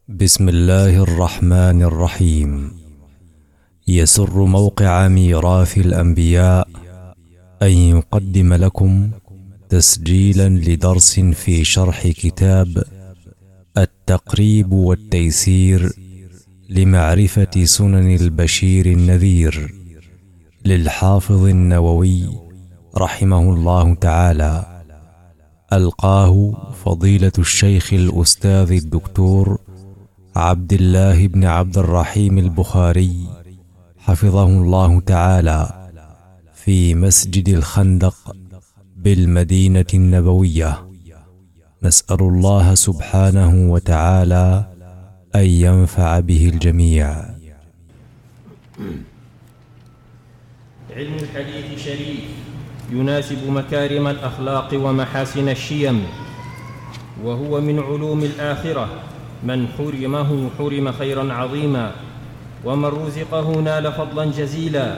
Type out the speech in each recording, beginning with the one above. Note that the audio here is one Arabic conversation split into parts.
بسم الله الرحمن الرحيم. يسر موقع ميراث الأنبياء أن يقدم لكم تسجيلا لدرس في شرح كتاب التقريب والتيسير لمعرفة سنن البشير النذير للحافظ النووي رحمه الله تعالى، ألقاه فضيلة الشيخ الأستاذ الدكتور عبد الله بن عبد الرحيم البخاري حفظه الله تعالى في مسجد الخندق بالمدينة النبوية. نسأل الله سبحانه وتعالى أن ينفع به الجميع. علم الحديث شريف يناسب مكارم الأخلاق ومحاسن الشيم، وهو من علوم الآخرة. من حرمه حرم خيرا عظيما، ومن رزقه نال فضلا جزيلا.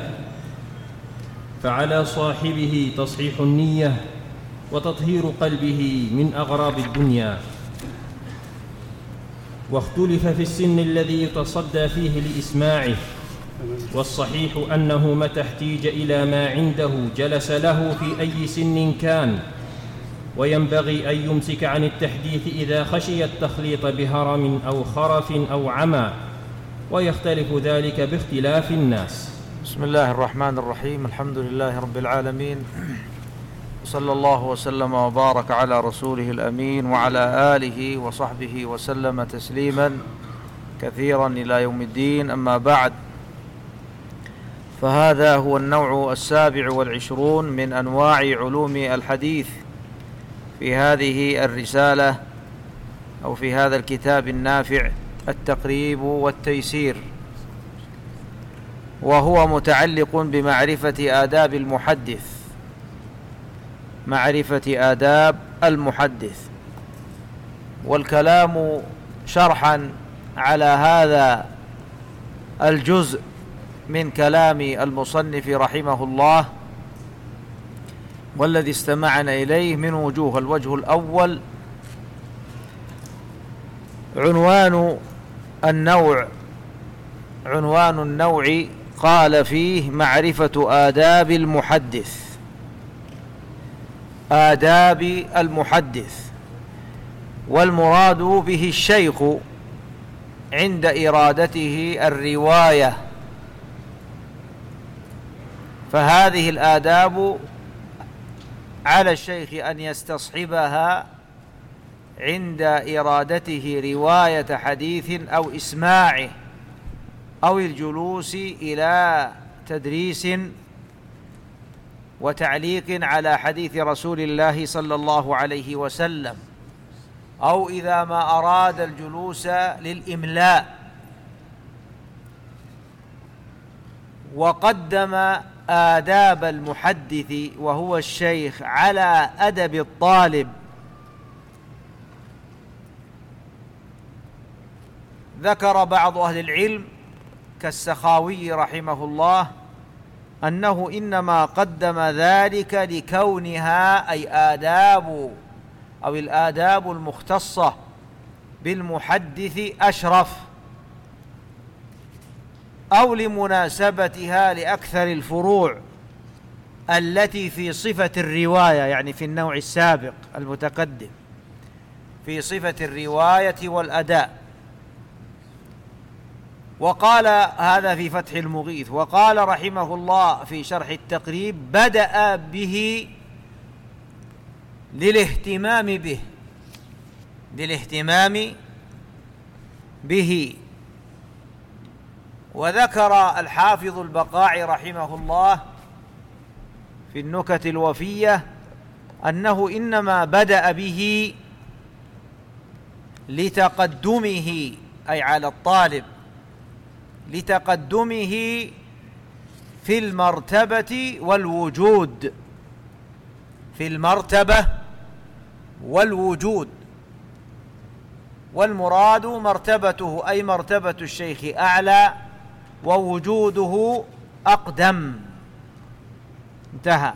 فعلى صاحبه تصحيح النية وتطهير قلبه من أغراض الدنيا. واختلف في السن الذي يتصدى فيه لإسماعه، والصحيح أنه متى احتيج إلى ما عنده جلس له في أي سن كان، وينبغي أن يمسك عن التحديث إذا خشي التخليط بهرم أو خرف أو عمى، ويختلف ذلك باختلاف الناس. بسم الله الرحمن الرحيم. الحمد لله رب العالمين، وصلى الله وسلم وبارك على رسوله الأمين وعلى آله وصحبه وسلم تسليما كثيرا إلى يوم الدين. أما بعد، فهذا هو النوع 27 من أنواع علوم الحديث في هذه الرسالة أو في هذا الكتاب النافع التقريب والتيسير، وهو متعلق بمعرفة آداب المحدث، معرفة آداب المحدث. والكلام شرحا على هذا الجزء من كلام المصنف رحمه الله والذي استمعنا إليه من وجوه. الوجه الأول عنوان النوع قال فيه معرفة آداب المحدث. آداب المحدث، والمراد به الشيخ عند إرادته الرواية. فهذه الآداب على الشيخ أن يستصحبها عند إرادته رواية حديث أو إسماعه أو الجلوس إلى تدريس وتعليق على حديث رسول الله صلى الله عليه وسلم، أو إذا ما أراد الجلوس للإملاء. وقدم آداب المحدث وهو الشيخ على أدب الطالب. ذكر بعض أهل العلم كالسخاوي رحمه الله أنه إنما قدم ذلك لكونها أي آداب أو الآداب المختصة بالمحدث أشرف، أو لمناسبتها لأكثر الفروع التي في صفة الرواية، يعني في النوع السابق المتقدم في صفة الرواية والأداء. وقال هذا في فتح المغيث. وقال رحمه الله في شرح التقريب بدأ به للاهتمام به. وذكر الحافظ البقاعي رحمه الله في النكت الوفية أنه إنما بدأ به لتقدمه، أي على الطالب، لتقدمه في المرتبة والوجود، في المرتبة والوجود. والمراد مرتبته أي مرتبة الشيخ أعلى، ووجوده أقدم. انتهى.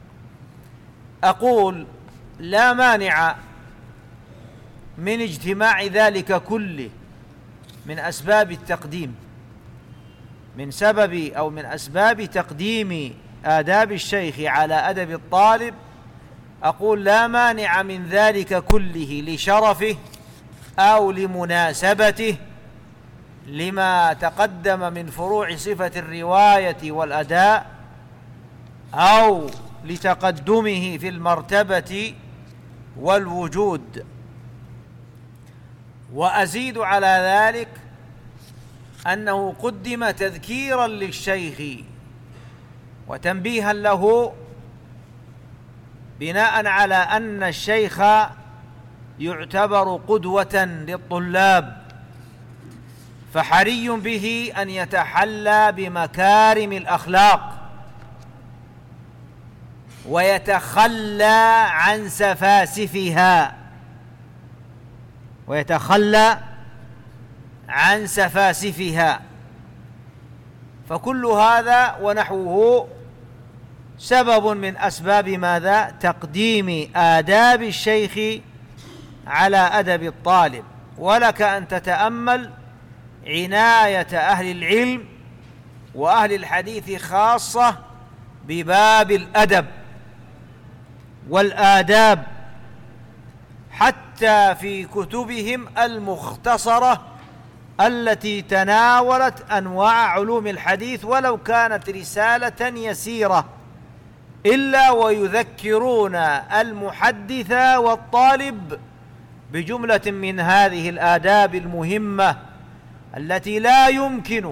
أقول لا مانع من اجتماع ذلك كله من أسباب التقديم، من سبب أو من أسباب تقديم آداب الشيخ على أدب الطالب، أقول لا مانع من ذلك كله لشرفه أو لمناسبته لما تقدم من فروع صفة الرواية والأداء، أو لتقدمه في المرتبة والوجود. وأزيد على ذلك أنه قدم تذكيرا للشيخ وتنبيها له، بناء على أن الشيخ يعتبر قدوة للطلاب، فحري به أن يتحلى بمكارم الأخلاق ويتخلى عن سفاسفها، فكل هذا ونحوه سبب من أسباب ماذا؟ تقديم آداب الشيخ على أدب الطالب. ولك أن تتأمل عناية أهل العلم وأهل الحديث خاصة بباب الأدب والآداب، حتى في كتبهم المختصرة التي تناولت أنواع علوم الحديث ولو كانت رسالة يسيرة، إلا ويذكرون المحدث والطالب بجملة من هذه الآداب المهمة التي لا يمكن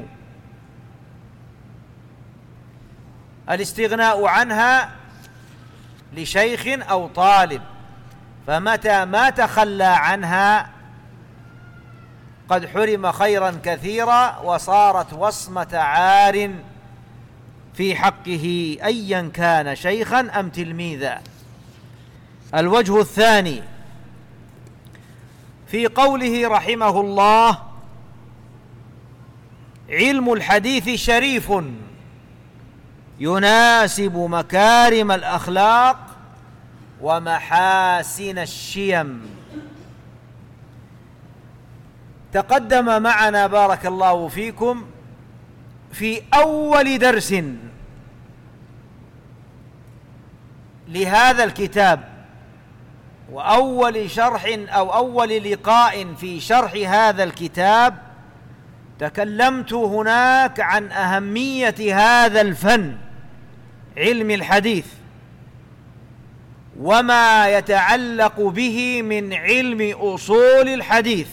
الاستغناء عنها لشيخ أو طالب، فمتى ما تخلى عنها قد حرم خيرا كثيرا وصارت وصمة عار في حقه أيا كان شيخا أم تلميذا. الوجه الثاني في قوله رحمه الله: علم الحديث شريف يناسب مكارم الأخلاق ومحاسن الشيم. تقدم معنا بارك الله فيكم في أول درس لهذا الكتاب وأول شرح أو أول لقاء في شرح هذا الكتاب، تكلمت هناك عن أهمية هذا الفن علم الحديث وما يتعلق به من علم أصول الحديث،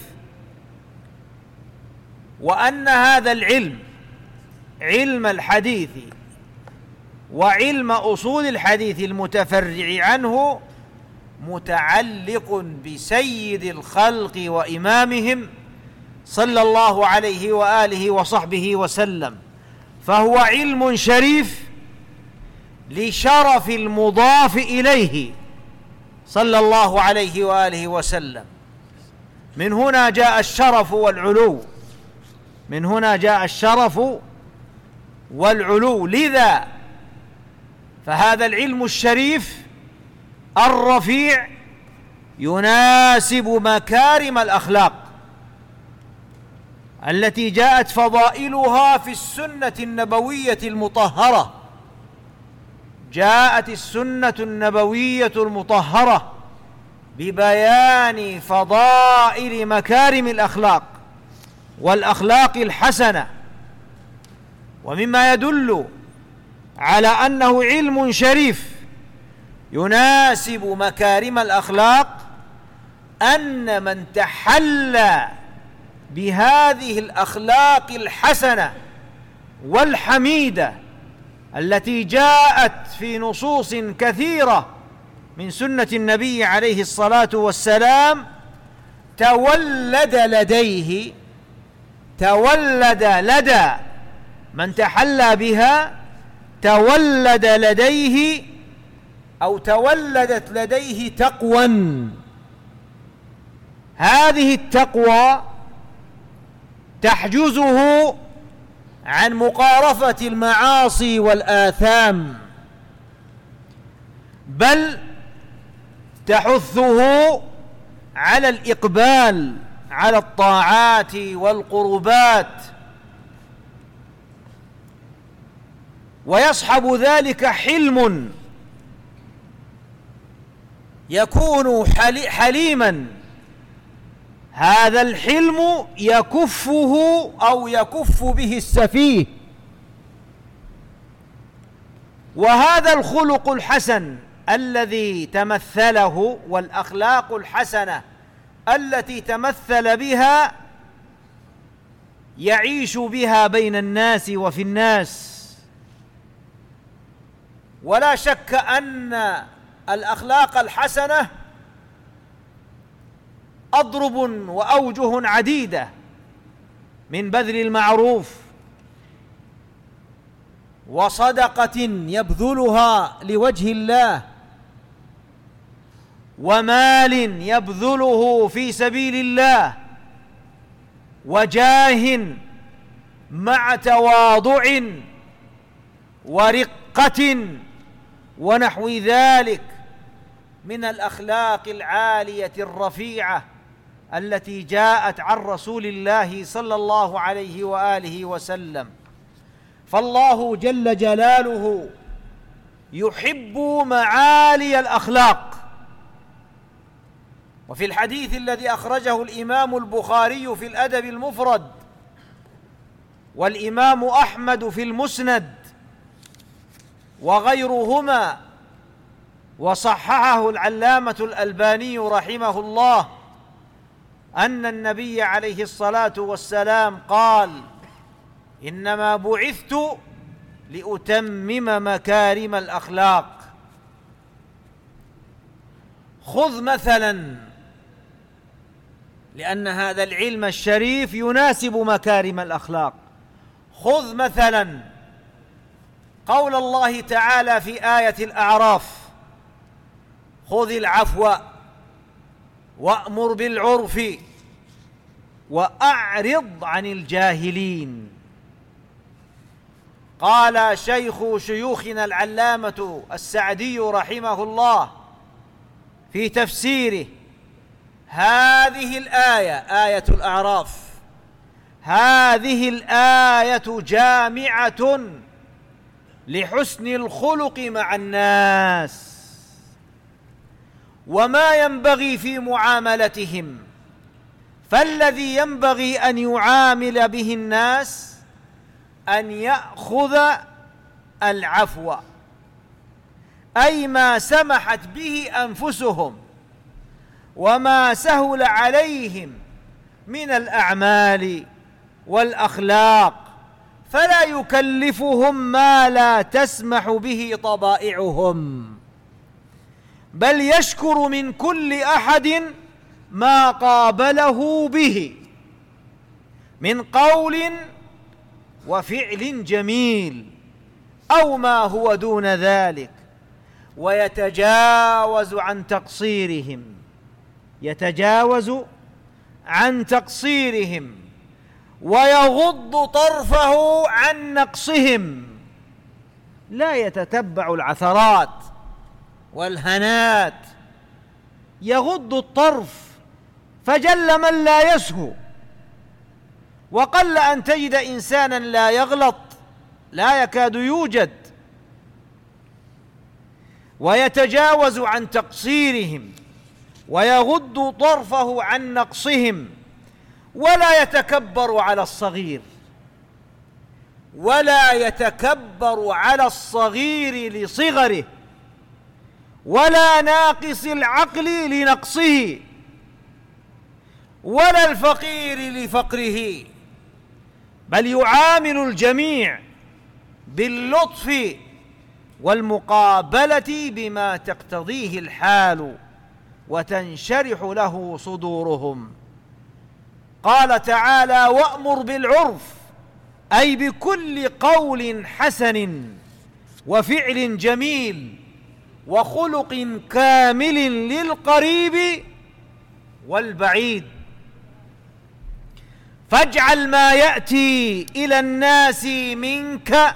وأن هذا العلم علم الحديث وعلم أصول الحديث المتفرع عنه متعلق بسيد الخلق وإمامهم صلى الله عليه وآله وصحبه وسلم، فهو علم شريف لشرف المضاف إليه صلى الله عليه وآله وسلم. من هنا جاء الشرف والعلو، من هنا جاء الشرف والعلو. لذا فهذا العلم الشريف الرفيع يناسب مكارم الأخلاق التي جاءت فضائلها في السنة النبوية المطهرة. جاءت السنة النبوية المطهرة ببيان فضائل مكارم الأخلاق والأخلاق الحسنة. ومما يدل على أنه علم شريف يناسب مكارم الأخلاق أن من تحلى بهذه الأخلاق الحسنة والحميدة التي جاءت في نصوص كثيرة من سنة النبي عليه الصلاة والسلام، تولد لدى من تحلى بها، تولد لديه أو تولدت لديه تقوى. هذه التقوى تحجزه عن مقارفة المعاصي والآثام، بل تحثه على الإقبال على الطاعات والقربات، ويصحب ذلك حلم يكون حليما. هذا الحلم يكفه أو يكف به السفيه. وهذا الخلق الحسن الذي تمثله والأخلاق الحسنة التي تمثل بها يعيش بها بين الناس وفي الناس. ولا شك أن الأخلاق الحسنة أضرب وأوجه عديدة، من بذل المعروف وصدقة يبذلها لوجه الله، ومال يبذله في سبيل الله، وجاه مع تواضع ورقة ونحو ذلك من الأخلاق العالية الرفيعة التي جاءت عن رسول الله صلى الله عليه وآله وسلم. فالله جل جلاله يحب معالي الأخلاق. وفي الحديث الذي أخرجه الإمام البخاري في الأدب المفرد، والإمام أحمد في المسند وغيرهما، وصححه العلامة الألباني رحمه الله، أن النبي عليه الصلاة والسلام قال: إنما بعثت لأتمم مكارم الأخلاق. خذ مثلا، لأن هذا العلم الشريف يناسب مكارم الأخلاق، خذ مثلا قول الله تعالى في آية الأعراف: خذ العفو وأمر بالعرف وأعرض عن الجاهلين. قال شيخ شيوخنا العلامة السعدي رحمه الله في تفسيره: هذه الآية، آية الأعراف، هذه الآية جامعة لحسن الخلق مع الناس وما ينبغي في معاملتهم. فالذي ينبغي أن يعامل به الناس أن يأخذ العفو، أي ما سمحت به أنفسهم وما سهل عليهم من الأعمال والأخلاق، فلا يكلفهم ما لا تسمح به طبائعهم، بل يشكر من كل أحد ما قابله به من قول وفعل جميل أو ما هو دون ذلك، ويتجاوز عن تقصيرهم، يتجاوز عن تقصيرهم، ويغض طرفه عن نقصهم، لا يتتبع العثرات والهنات، يغض الطرف، فجل من لا يسهو، وقل أن تجد إنسانا لا يغلط، لا يكاد يوجد. ويتجاوز عن تقصيرهم ويغض طرفه عن نقصهم، ولا يتكبر على الصغير، ولا يتكبر على الصغير لصغره، ولا ناقص العقل لنقصه، ولا الفقير لفقره، بل يعامل الجميع باللطف والمقابلة بما تقتضيه الحال وتنشرح له صدورهم. قال تعالى: وأمر بالعرف، أي بكل قول حسن وفعل جميل وخلق كامل للقريب والبعيد. فاجعل ما يأتي إلى الناس منك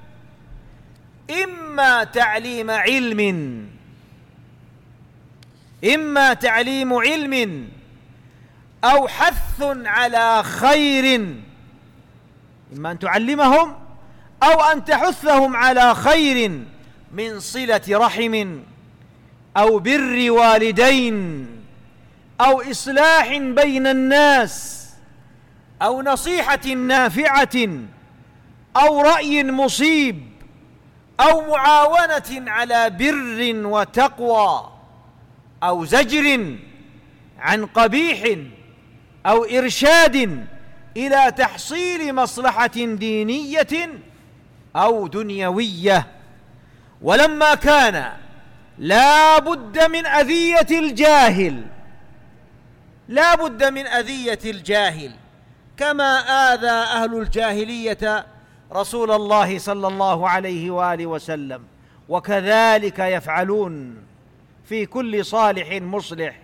إما تعليم علم أو حث على خير، إما أن تعلمهم أو أن تحثهم على خير من صلة رحم أو بر والدين أو إصلاح بين الناس أو نصيحة نافعة أو رأي مصيب أو معاونة على بر وتقوى أو زجر عن قبيح أو إرشاد إلى تحصيل مصلحة دينية أو دنيوية. ولما كان لا بد من أذية الجاهل كما آذى أهل الجاهلية رسول الله صلى الله عليه وآله وسلم، وكذلك يفعلون في كل صالح مصلح.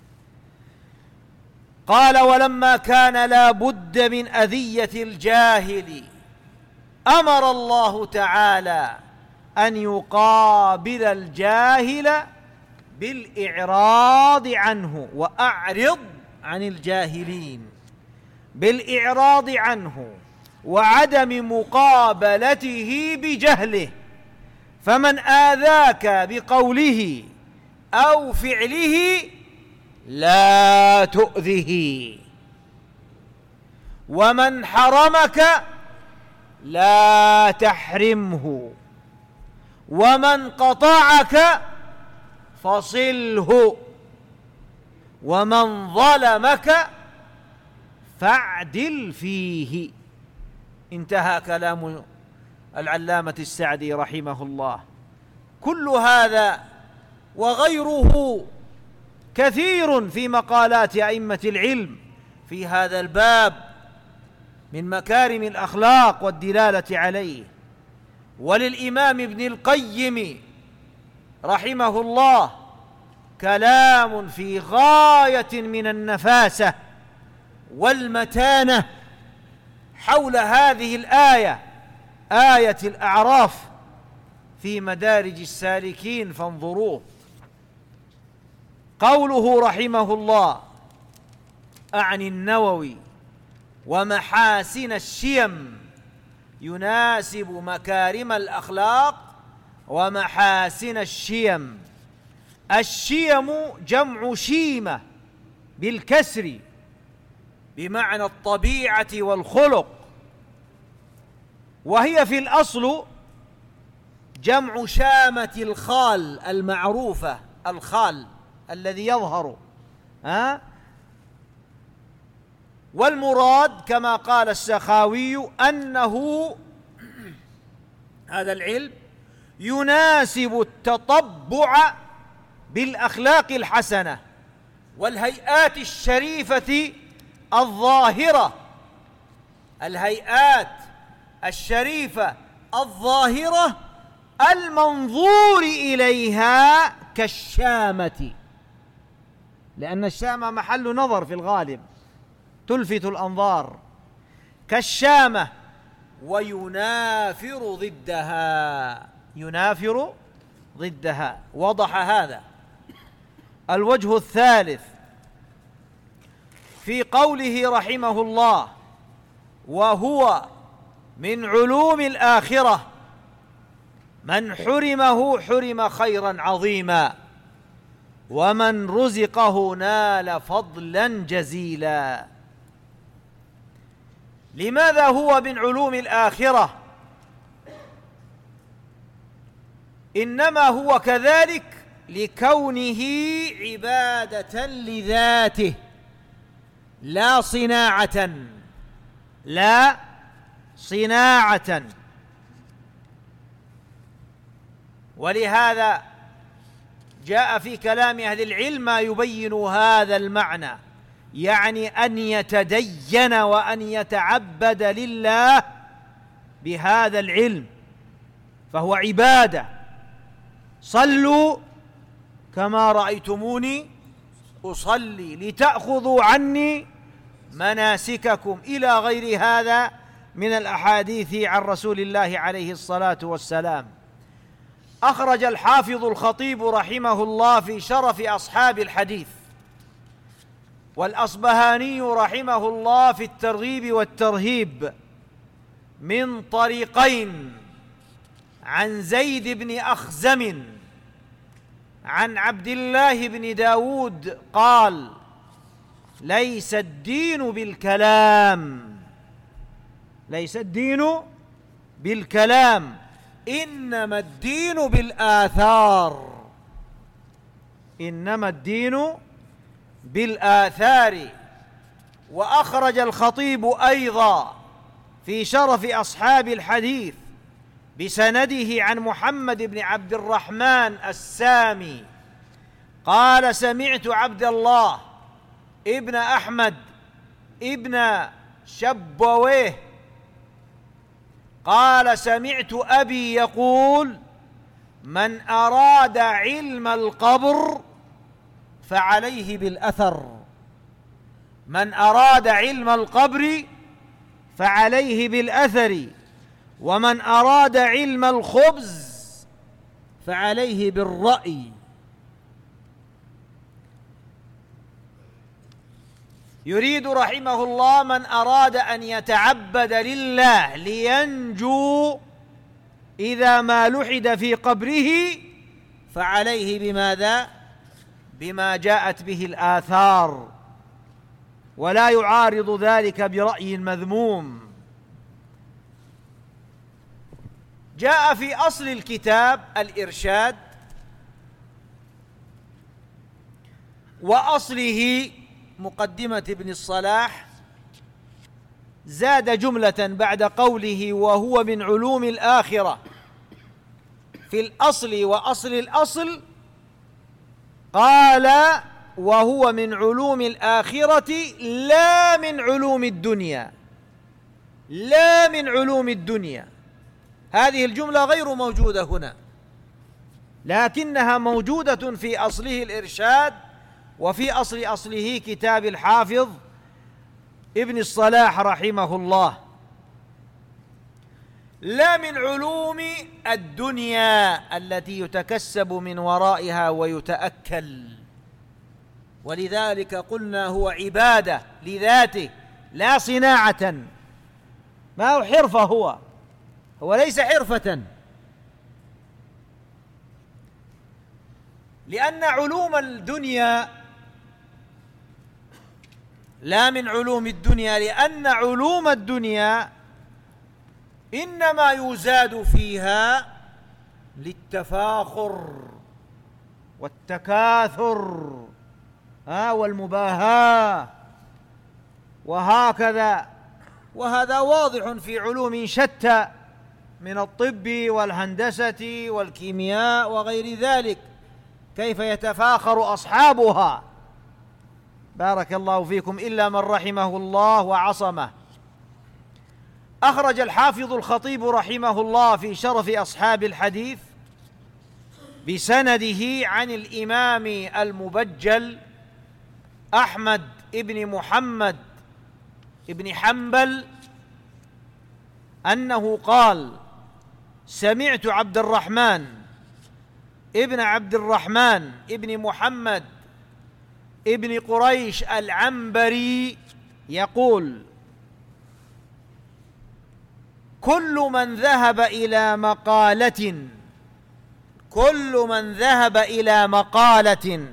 قال: ولما كان لا بد من أذية الجاهل أمر الله تعالى أن يقابل الجاهل بالإعراض عنه، وأعرض عن الجاهلين، بالإعراض عنه وعدم مقابلته بجهله. فمن آذاك بقوله أو فعله لا تؤذه، ومن حرمك لا تحرمه، ومن قطعك فصله، ومن ظلمك فاعدل فيه. انتهى كلام العلامة السعدي رحمه الله. كل هذا وغيره كثير في مقالات أئمة العلم في هذا الباب من مكارم الأخلاق والدلالة عليه. وللإمام ابن القيم رحمه الله كلام في غاية من النفاسة والمتانة حول هذه الآية، آية الأعراف، في مدارج السالكين، فانظروه. قوله رحمه الله أعني النووي: ومحاسن الشيم يناسب مكارم الأخلاق ومحاسن الشيم. الشيم جمع شيمة بالكسر بمعنى الطبيعة والخلق، وهي في الأصل جمع شامة الخال المعروفة، الخال الذي يظهر، والمراد كما قال السخاوي أنه هذا العلم يناسب التطبع بالأخلاق الحسنة والهيئات الشريفة الظاهرة، الهيئات الشريفة الظاهرة المنظور إليها كالشامة، لأن الشامة محل نظر في الغالب تلفت الأنظار، كالشامة. وينافر ضدها، ينافر ضدها. وضح هذا. الوجه الثالث في قوله رحمه الله: وهو من علوم الآخرة، من حرمه حرم خيرا عظيما، ومن رزقه نال فضلا جزيلا. لماذا هو من علوم الآخرة؟ إنما هو كذلك لكونه عبادة لذاته لا صناعة، لا صناعة. ولهذا جاء في كلام أهل العلم ما يبين هذا المعنى، يعني أن يتدين وأن يتعبد لله بهذا العلم، فهو عبادة. صلوا كما رأيتموني أصلي لتأخذوا عني مناسككم، إلى غير هذا من الأحاديث عن رسول الله عليه الصلاة والسلام. أخرج الحافظ الخطيب رحمه الله في شرف أصحاب الحديث والأصبهاني رحمه الله في الترغيب والترهيب من طريقين عن زيد بن أخزم عن عبد الله بن داود قال: ليس الدين بالكلام، ليس الدين بالكلام، إنما الدين بالآثار، إنما الدين بالآثار. وأخرج الخطيب أيضا في شرف أصحاب الحديث بسنده عن محمد بن عبد الرحمن السامي قال: سمعت عبد الله ابن أحمد ابن شبويه قال: سمعت أبي يقول: من أراد علم القبر فعليه بالأثر، من أراد علم القبر فعليه بالأثر، ومن أراد علم الخبز فعليه بالرأي. يريد رحمه الله من أراد أن يتعبد لله لينجو إذا ما لحد في قبره فعليه بماذا؟ بما جاءت به الآثار، ولا يعارض ذلك برأي مذموم. جاء في أصل الكتاب الإرشاد، وأصله مقدمة ابن الصلاح، زاد جملة بعد قوله: وهو من علوم الآخرة. في الأصل وأصل الأصل قال: وهو من علوم الآخرة لا من علوم الدنيا، لا من علوم الدنيا. هذه الجملة غير موجودة هنا، لكنها موجودة في أصله الإرشاد، وفي أصله كتاب الحافظ ابن الصلاح رحمه الله. لا من علوم الدنيا التي يتكسب من ورائها ويتأكل، ولذلك قلنا هو عبادة لذاته لا صناعة، ما هو حرفة، هو ليس حرفة، لأن علوم الدنيا لا من علوم الدنيا، لأن علوم الدنيا إنما يزاد فيها للتفاخر والتكاثر والمباهاة وهكذا، وهذا واضح في علوم شتى من الطب والهندسة والكيمياء وغير ذلك، كيف يتفاخر أصحابها، بارك الله فيكم، إلا من رحمه الله وعصمه. أخرج الحافظ الخطيب رحمه الله في شرف أصحاب الحديث بسنده عن الإمام المبجل أحمد ابن محمد ابن حنبل أنه قال: سمعت عبد الرحمن ابن محمد ابن قريش العنبري يقول: كل من ذهب إلى مقالة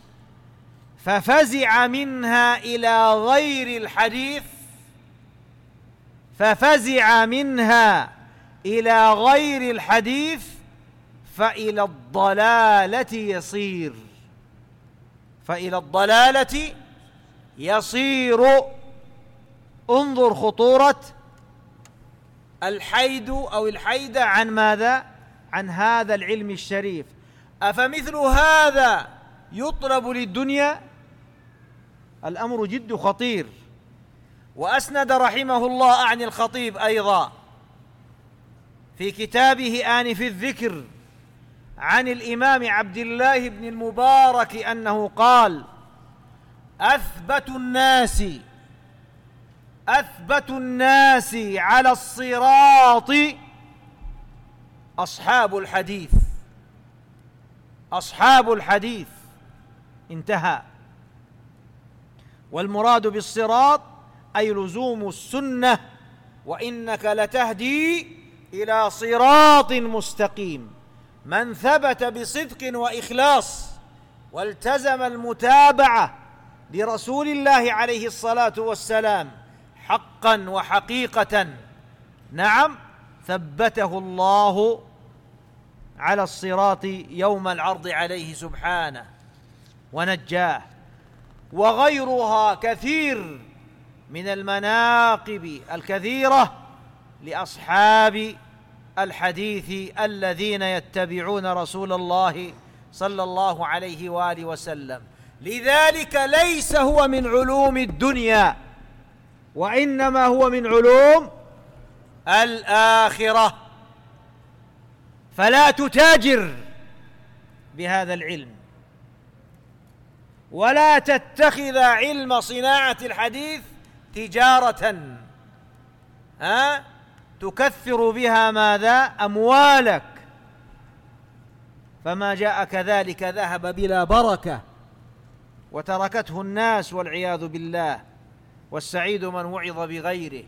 ففزع منها إلى غير الحديث فإلى الضلالة يصير. انظر خطورة الحيد أو الحيدة عن ماذا؟ عن هذا العلم الشريف. أفمثل هذا يطلب للدنيا؟ الأمر جد خطير. وأسند رحمه الله عن الخطيب أيضا في كتابه آنف الذكر عن الإمام عبد الله بن المبارك أنه قال: أثبت الناس على الصراط أصحاب الحديث. انتهى. والمراد بالصراط أي لزوم السنة، وإنك لتهدي إلى صراط مستقيم. من ثبت بصدق وإخلاص والتزم المتابعة لرسول الله عليه الصلاة والسلام حقا وحقيقة، نعم، ثبته الله على الصراط يوم العرض عليه سبحانه ونجاه. وغيرها كثير من المناقب الكثيرة لأصحاب الحديث الذين يتبعون رسول الله صلى الله عليه وآله وسلم. لذلك ليس هو من علوم الدنيا، وإنما هو من علوم الآخرة. فلا تتاجر بهذا العلم، ولا تتخذ علم صناعة الحديث تجارة تكثر بها ماذا؟ أموالك. فما جاء كذلك ذهب بلا بركة وتركته الناس والعياذ بالله، والسعيد من وعظ بغيره.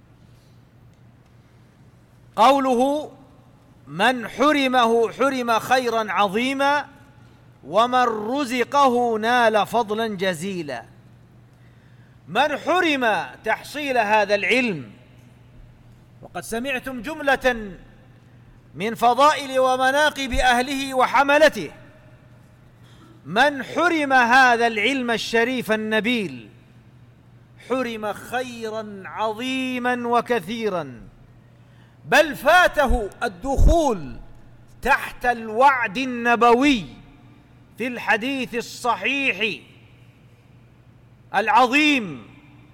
قوله من حرمه حرم خيرا عظيما، ومن رزقه نال فضلا جزيلا. من حرم تحصيل هذا العلم، وقد سمعتم جملة من فضائل ومناقب أهله وحملته، من حرم هذا العلم الشريف النبيل حرم خيرا عظيما وكثيرا، بل فاته الدخول تحت الوعد النبوي في الحديث الصحيح العظيم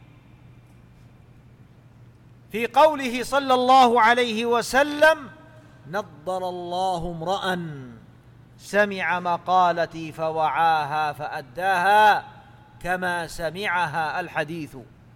في قوله صلى الله عليه وسلم: نضر الله امرأ سمع مقالتي فوعاها فأداها كما سمعها. الحديث،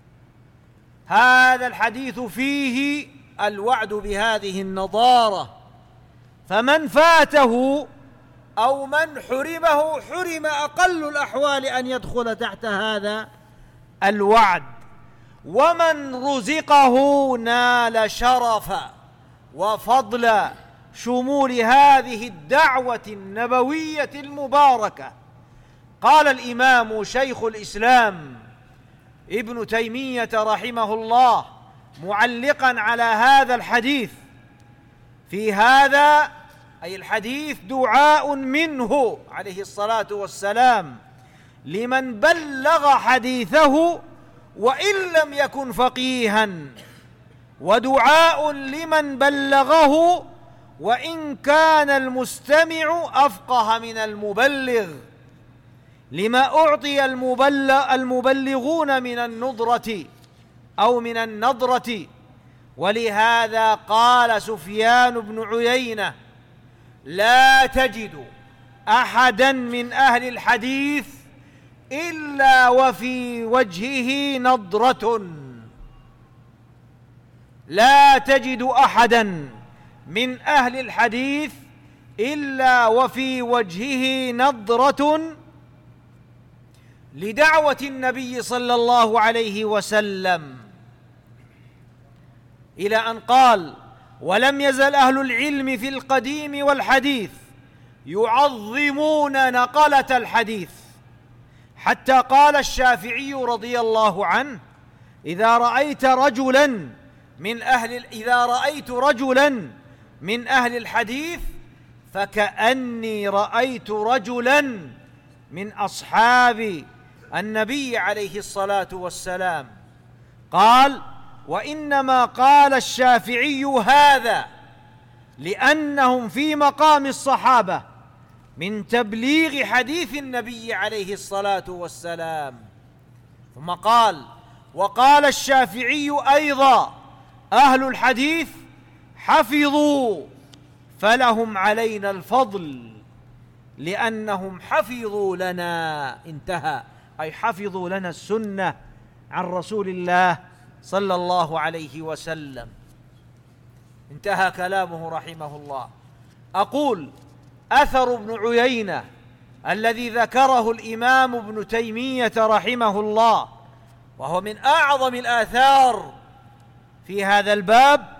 هذا الحديث فيه الوعد بهذه النضارة، فمن فاته أو من حرمه حرم أقل الأحوال أن يدخل تحت هذا الوعد. ومن رزقه نال شرف وفضل شمول هذه الدعوة النبوية المباركة. قال الإمام شيخ الإسلام ابن تيمية رحمه الله معلقا على هذا الحديث: في هذا أي الحديث دعاء منه عليه الصلاة والسلام لمن بلغ حديثه وإن لم يكن فقيها، ودعاء لمن بلغه وإن كان المستمع أفقه من المبلغ، لما أعطي المبلغون من النضرة أو من النضرة. ولهذا قال سفيان بن عيينة: لا تجد أحدا من أهل الحديث إلا وفي وجهه نضرة. لا تجد أحدا من أهل الحديث إلا وفي وجهه نضرة لدعوة النبي صلى الله عليه وسلم، إلى أن قال: ولم يزل أهل العلم في القديم والحديث يعظمون نقلة الحديث، حتى قال الشافعي رضي الله عنه: إذا رأيت رجلا من أهل الحديث فكأني رأيت رجلا من أصحاب النبي عليه الصلاة والسلام. قال: وإنما قال الشافعي هذا لأنهم في مقام الصحابة من تبليغ حديث النبي عليه الصلاة والسلام. ثم قال: وقال الشافعي أيضا: أهل الحديث حفظوا فلهم علينا الفضل لأنهم حفظوا لنا. انتهى، أي حفظوا لنا السنة عن رسول الله صلى الله عليه وسلم. انتهى كلامه رحمه الله. أقول: أثر ابن عيينة الذي ذكره الإمام ابن تيمية رحمه الله وهو من أعظم الآثار في هذا الباب،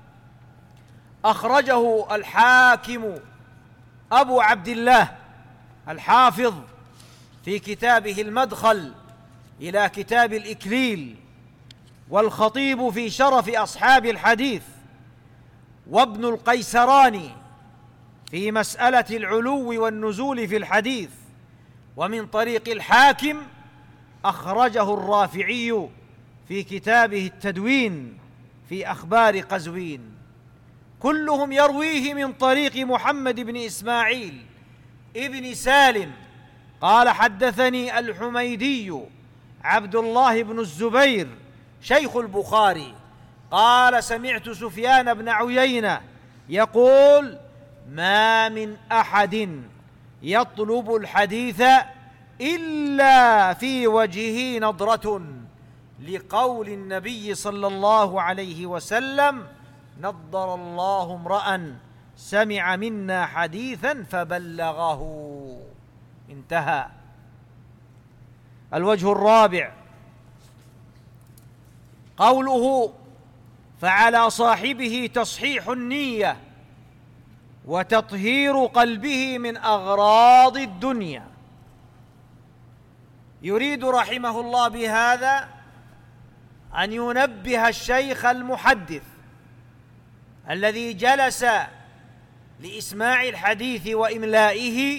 أخرجه الحاكم أبو عبد الله الحافظ في كتابه المدخل إلى كتاب الإكليل، والخطيب في شرف أصحاب الحديث، وابن القيسراني في مسألة العلو والنزول في الحديث، ومن طريق الحاكم أخرجه الرافعي في كتابه التدوين في أخبار قزوين، كلهم يرويه من طريق محمد بن إسماعيل ابن سالم قال حدثني الحميدي عبد الله بن الزبير شيخ البخاري قال سمعت سفيان بن عيينة يقول ما من أحد يطلب الحديث إلا في وجهه نضرة، لقول النبي صلى الله عليه وسلم نضر الله امرأ سمع منا حديثا فبلغه. انتهى. الوجه الرابع قوله فعلى صاحبه تصحيح النية وتطهير قلبه من أغراض الدنيا. يريد رحمه الله بهذا أن ينبه الشيخ المحدث الذي جلس لإسماع الحديث وإملائه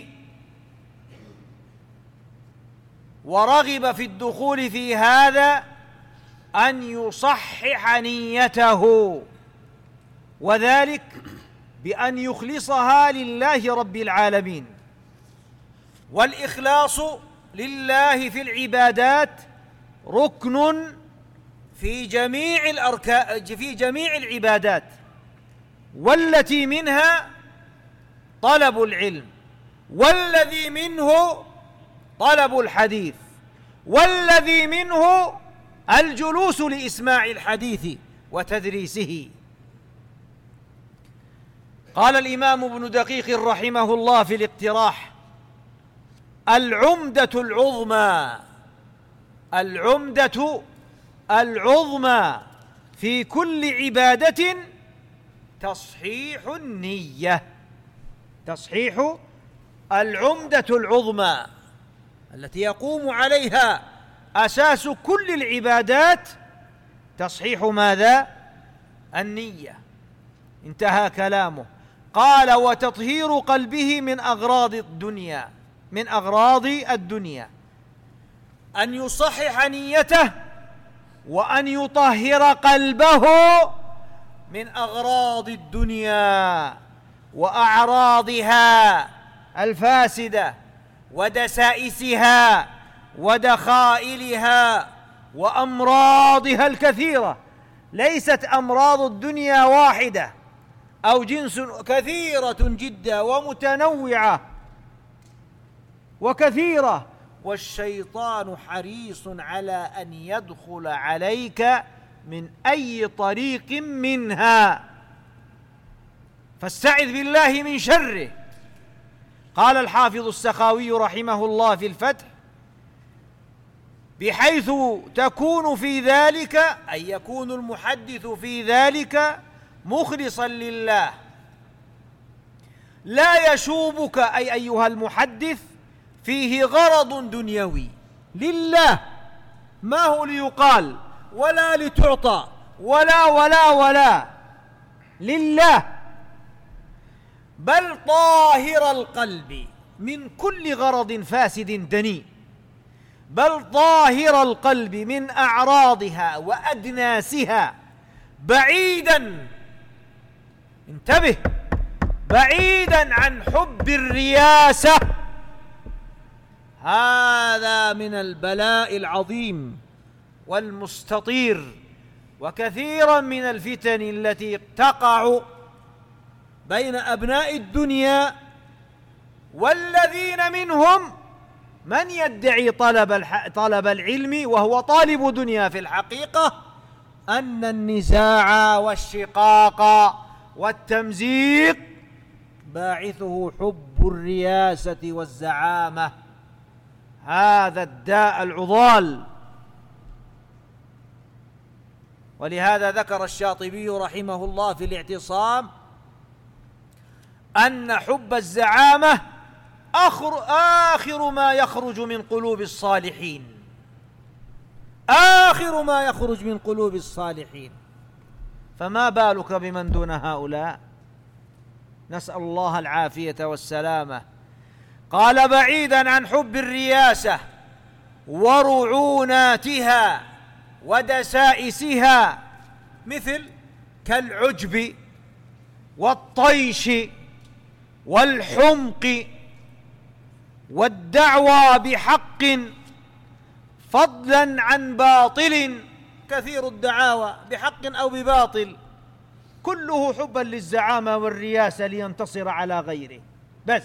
ورغب في الدخول في هذا أن يصحح نيته، وذلك بأن يخلصها لله رب العالمين. والإخلاص لله في العبادات ركن في جميع العبادات، والتي منها طلب العلم، والذي منه طلب الحديث، والذي منه الجلوس لإسماع الحديث وتدريسه. قال الإمام ابن دقيق رحمه الله في الاقتراح العمدة العظمى في كل عبادة تصحيح النية. تصحيح العمدة العظمى التي يقوم عليها أساس كل العبادات تصحيح ماذا؟ النية. انتهى كلامه. قال وتطهير قلبه من أغراض الدنيا، أن يصحح نيته وأن يطهر قلبه من أغراض الدنيا وأعراضها الفاسدة ودسائسها ودخائلها وأمراضها الكثيرة. ليست أمراض الدنيا واحدة أو جنس، كثيرة جدا ومتنوعة وكثيرة، والشيطان حريص على أن يدخل عليك من أي طريق منها، فاستعذ بالله من شره. قال الحافظ السخاوي رحمه الله في الفتح بحيث تكون في ذلك، أي يكون المحدث في ذلك مخلصا لله، لا يشوبك أي أيها المحدث فيه غرض دنيوي لله، ما هو ليقال ولا لتعطى ولا لله، بل طاهر القلب من كل غرض فاسد دني، بل طاهر القلب من أعراضها وأدناسها، بعيدا، انتبه، بعيدا عن حب الرياسة. هذا من البلاء العظيم والمستطير، وكثيرا من الفتن التي تقع بين أبناء الدنيا، والذين منهم من يدعي طلب العلم وهو طالب دنيا في الحقيقة، أن النزاع والشقاق والتمزيق باعثه حب الرياسة والزعامة. هذا الداء العضال ولهذا ذكر الشاطبي رحمه الله في الاعتصام أن حب الزعامة آخر ما يخرج من قلوب الصالحين، آخر ما يخرج من قلوب الصالحين، فما بالك بمن دون هؤلاء؟ نسأل الله العافية والسلامة. قال: بعيدا عن حب الرياسة ورعوناتها ودسائسها، مثل كالعجب والطيش والحمق والدعوى بحق فضلا عن باطل، كثير الدعاوى بحق أو بباطل، كله حبا للزعامة والرياسة لينتصر على غيره بس.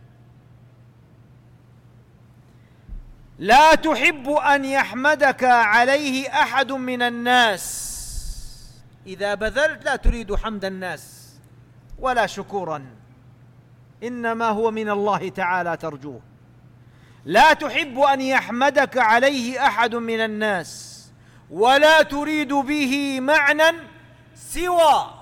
لا تحب أن يحمدك عليه أحد من الناس، إذا بذلت لا تريد حمد الناس ولا شكورا، إنما هو من الله تعالى ترجوه. لا تحب أن يحمدك عليه أحد من الناس ولا تريد به معنى سوى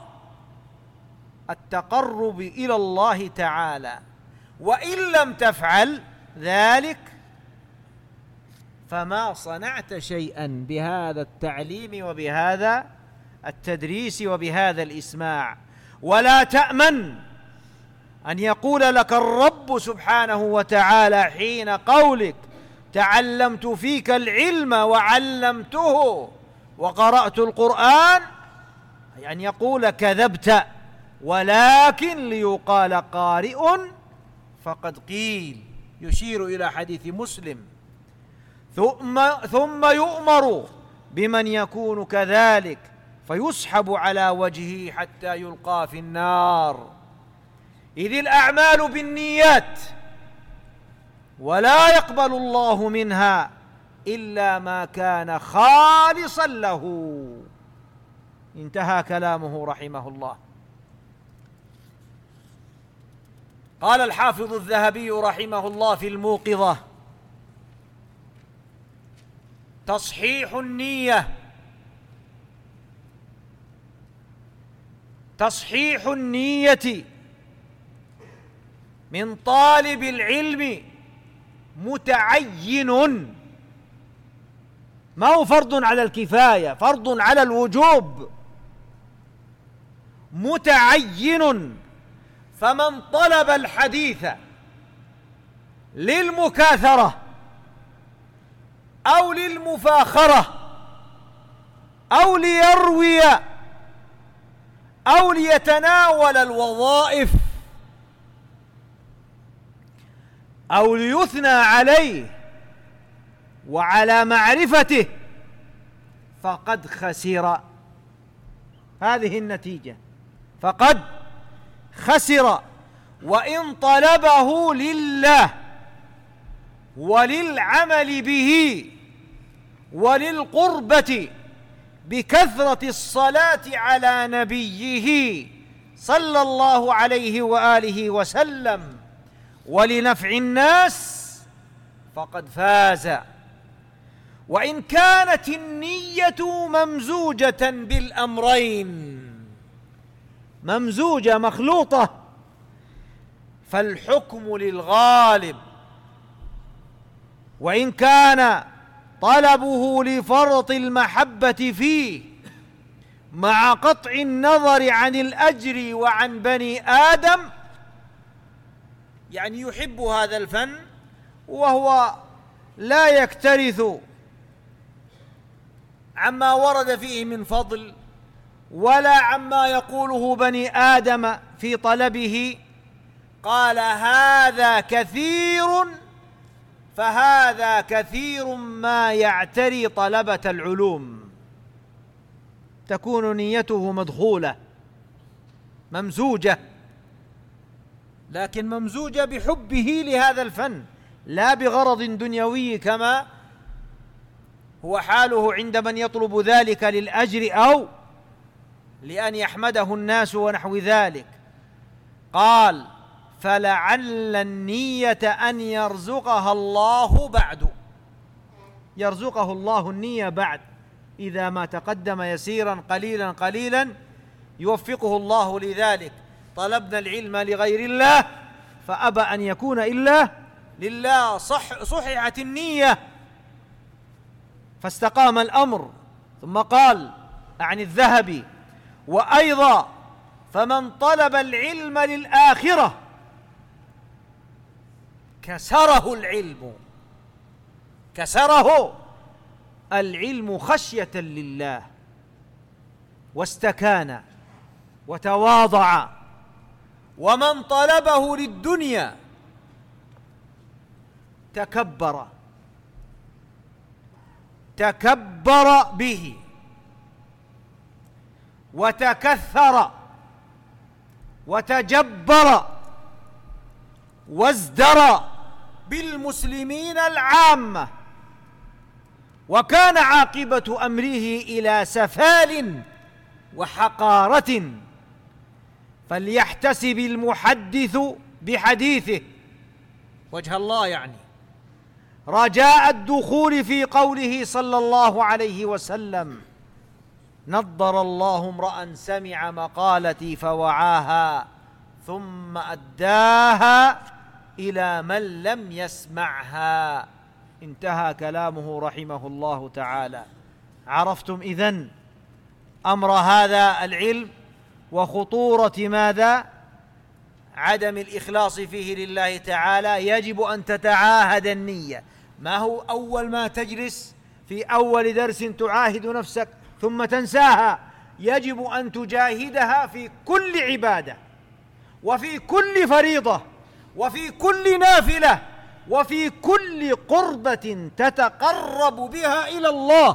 التقرب إلى الله تعالى، وإن لم تفعل ذلك فما صنعت شيئا بهذا التعليم وبهذا التدريس وبهذا الإسماع. ولا تأمن أن يقول لك الرب سبحانه وتعالى حين قولك: تعلمت فيك العلم وعلمته وقرأت القرآن، أي أن يقول كذبت، ولكن ليقال قارئ فقد قيل، يشير إلى حديث مسلم. ثم يؤمر بمن يكون كذلك فيسحب على وجهه حتى يلقى في النار، إذ الأعمال بالنيات ولا يقبل الله منها إلا ما كان خالصا له. انتهى كلامه رحمه الله. قال الحافظ الذهبي رحمه الله في الموقظة: تصحيح النية من طالب العلم متعين، ما هو فرض على الكفاية، فرض على الوجوب، متعين. فمن طلب الحديث للمكاثرة أو للمفاخرة أو ليروي أو ليتناول الوظائف أو ليثنى عليه وعلى معرفته فقد خسر. هذه النتيجة، فقد خسر. وإن طلبه لله وللعمل به وللقربة بكثرة الصلاة على نبيه صلى الله عليه وآله وسلم ولنفع الناس فقد فاز. وإن كانت النية ممزوجة بالأمرين، ممزوجة مخلوطة، فالحكم للغالب. وإن كان طلبه لفرط المحبة فيه مع قطع النظر عن الأجر وعن بني آدم، يعني يحب هذا الفن وهو لا يكترث عما ورد فيه من فضل ولا عما يقوله بني آدم في طلبه، قال: هذا كثير، فهذا كثير ما يعتري طلبة العلوم. تكون نيته مدخولة ممزوجة، لكن ممزوجة بحبه لهذا الفن لا بغرض دنيوي كما هو حاله عند من يطلب ذلك للأجر أو لأن يحمده الناس ونحو ذلك. قال: فلعل النية أن يرزقها الله بعد، يرزقه الله النية بعد، إذا ما تقدم يسيرا قليلا قليلا يوفقه الله لذلك. طلبنا العلم لغير الله فأبى أن يكون إلا لله، صححت النية فاستقام الأمر. ثم قال عن الذهبي: وأيضا فمن طلب العلم للآخرة كسره العلم خشية لله، واستكان وتواضع. ومن طلبه للدنيا تكبر به وتكثر وتجبر وازدرى بالمسلمين العامة، وكان عاقبة أمره إلى سفال وحقارة. فليحتسب المحدث بحديثه وجه الله، يعني رجاء الدخول في قوله صلى الله عليه وسلم: نضر الله امرأ سمع مقالتي فوعاها ثم أداها إلى من لم يسمعها. انتهى كلامه رحمه الله تعالى. عرفتم إذن أمر هذا العلم وخطورة ماذا؟ عدم الإخلاص فيه لله تعالى. يجب أن تتعاهد النية. ما هو أول ما تجلس في أول درس تعاهد نفسك ثم تنساها؟ يجب أن تجاهدها في كل عبادة، وفي كل فريضة، وفي كل نافلة، وفي كل قربة تتقرب بها إلى الله.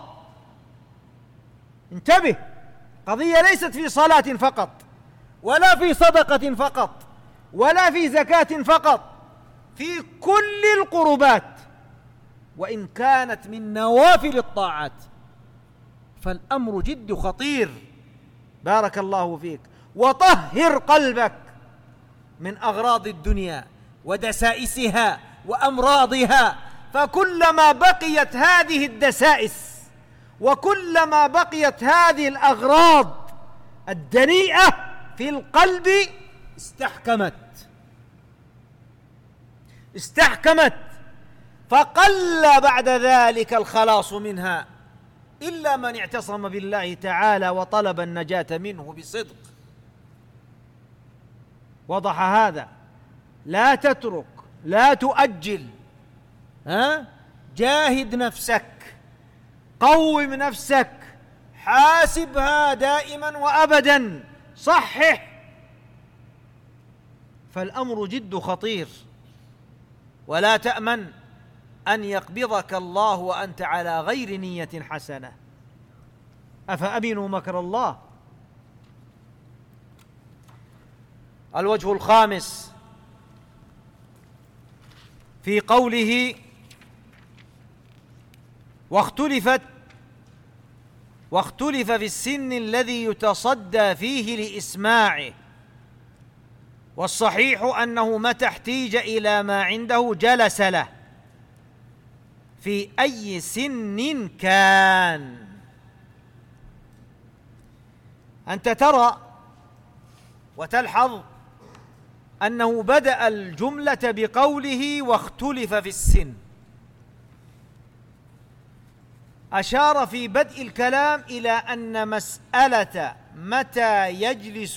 انتبه، قضية ليست في صلاة فقط، ولا في صدقة فقط، ولا في زكاة فقط، في كل القربات، وإن كانت من نوافل الطاعات. فالأمر جد خطير. بارك الله فيك. وطهر قلبك من أغراض الدنيا ودسائسها وأمراضها، فكلما بقيت هذه الدسائس وكلما بقيت هذه الأغراض الدنيئة في القلب استحكمت، فقل بعد ذلك الخلاص منها إلا من اعتصم بالله تعالى وطلب النجاة منه بصدق. وضح هذا؟ لا تترك، لا تؤجل، جاهد نفسك، قوم نفسك، حاسبها دائما وأبدا، صحح. فالأمر جد خطير. ولا تأمن أن يقبضك الله وأنت على غير نية حسنة. أفأمنوا مكر الله؟ الوجه الخامس في قوله: واختلف في السن الذي يتصدى فيه لإسماعه، والصحيح أنه متى احتيج إلى ما عنده جلس له في أي سن كان. أنت ترى وتلحظ أنه بدأ الجملة بقوله واختلف في السن. أشار في بدء الكلام إلى أن مسألة متى يجلس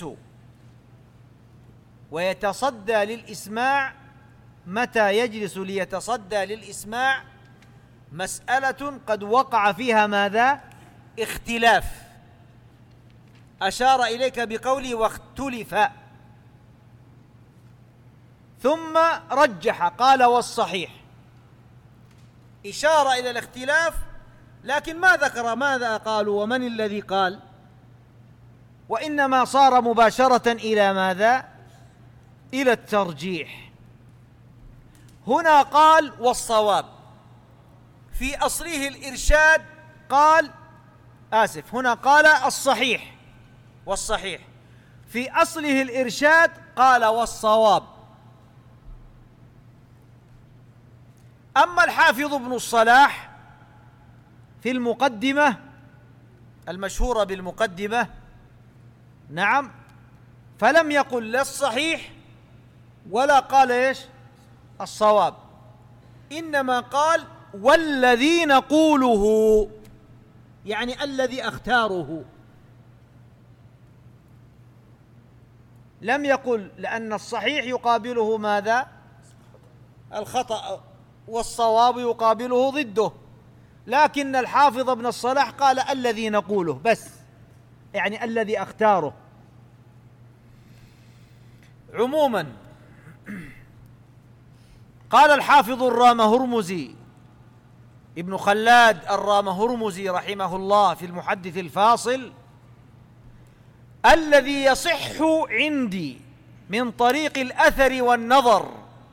ويتصدى للإسماع، متى يجلس ليتصدى للإسماع، مسألة قد وقع فيها ماذا؟ اختلاف. أشار إليك بقوله واختلف، ثم رجح قال والصحيح، إشارة إلى الاختلاف، لكن ما ذكر ماذا قالوا ومن الذي قال، وإنما صار مباشرة إلى ماذا؟ إلى الترجيح. هنا قال والصواب، في أصله الإرشاد قال هنا قال الصحيح والصحيح، في أصله الإرشاد قال والصواب. أما الحافظ ابن الصلاح في المقدمة المشهورة بالمقدمة، نعم، فلم يقل لا الصحيح ولا قال إيش الصواب، إنما قال والذي نقوله، يعني الذي أختاره. لم يقل لأن الصحيح يقابله ماذا؟ الخطأ، والصواب يقابله ضده، لكن الحافظ ابن الصلاح قال الذي نقوله بس، يعني الذي أختاره. عموما قال الحافظ الرامهرمزي ابن خلاد الرامهرمزي رحمه الله في المحدث الفاصل: الذي يصح عندي من طريق الأثر والنظر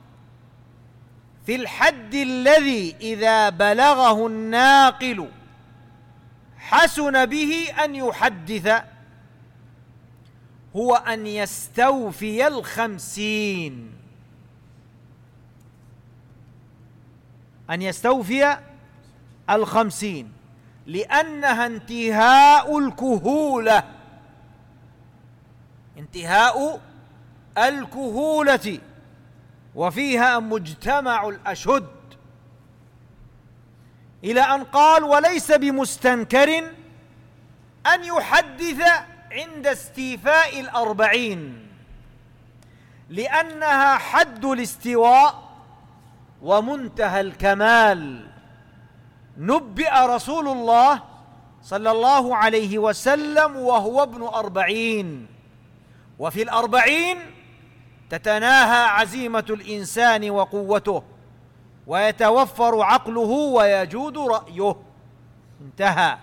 في الحد الذي إذا بلغه الناقل حسن به أن يحدث هو أن يستوفي 50، أن يستوفي 50، لأنها انتهاء الكهولة، انتهاء الكهولة، وفيها مجتمع الأشد، إلى أن قال: وليس بمستنكر أن يحدث عند استيفاء 40، لأنها حد الاستواء ومنتهى الكمال. نبئ رسول الله صلى الله عليه وسلم وهو ابن 40، وفي 40 تتناهى عزيمة الإنسان وقوته، ويتوفر عقله ويجود رأيه. انتهى.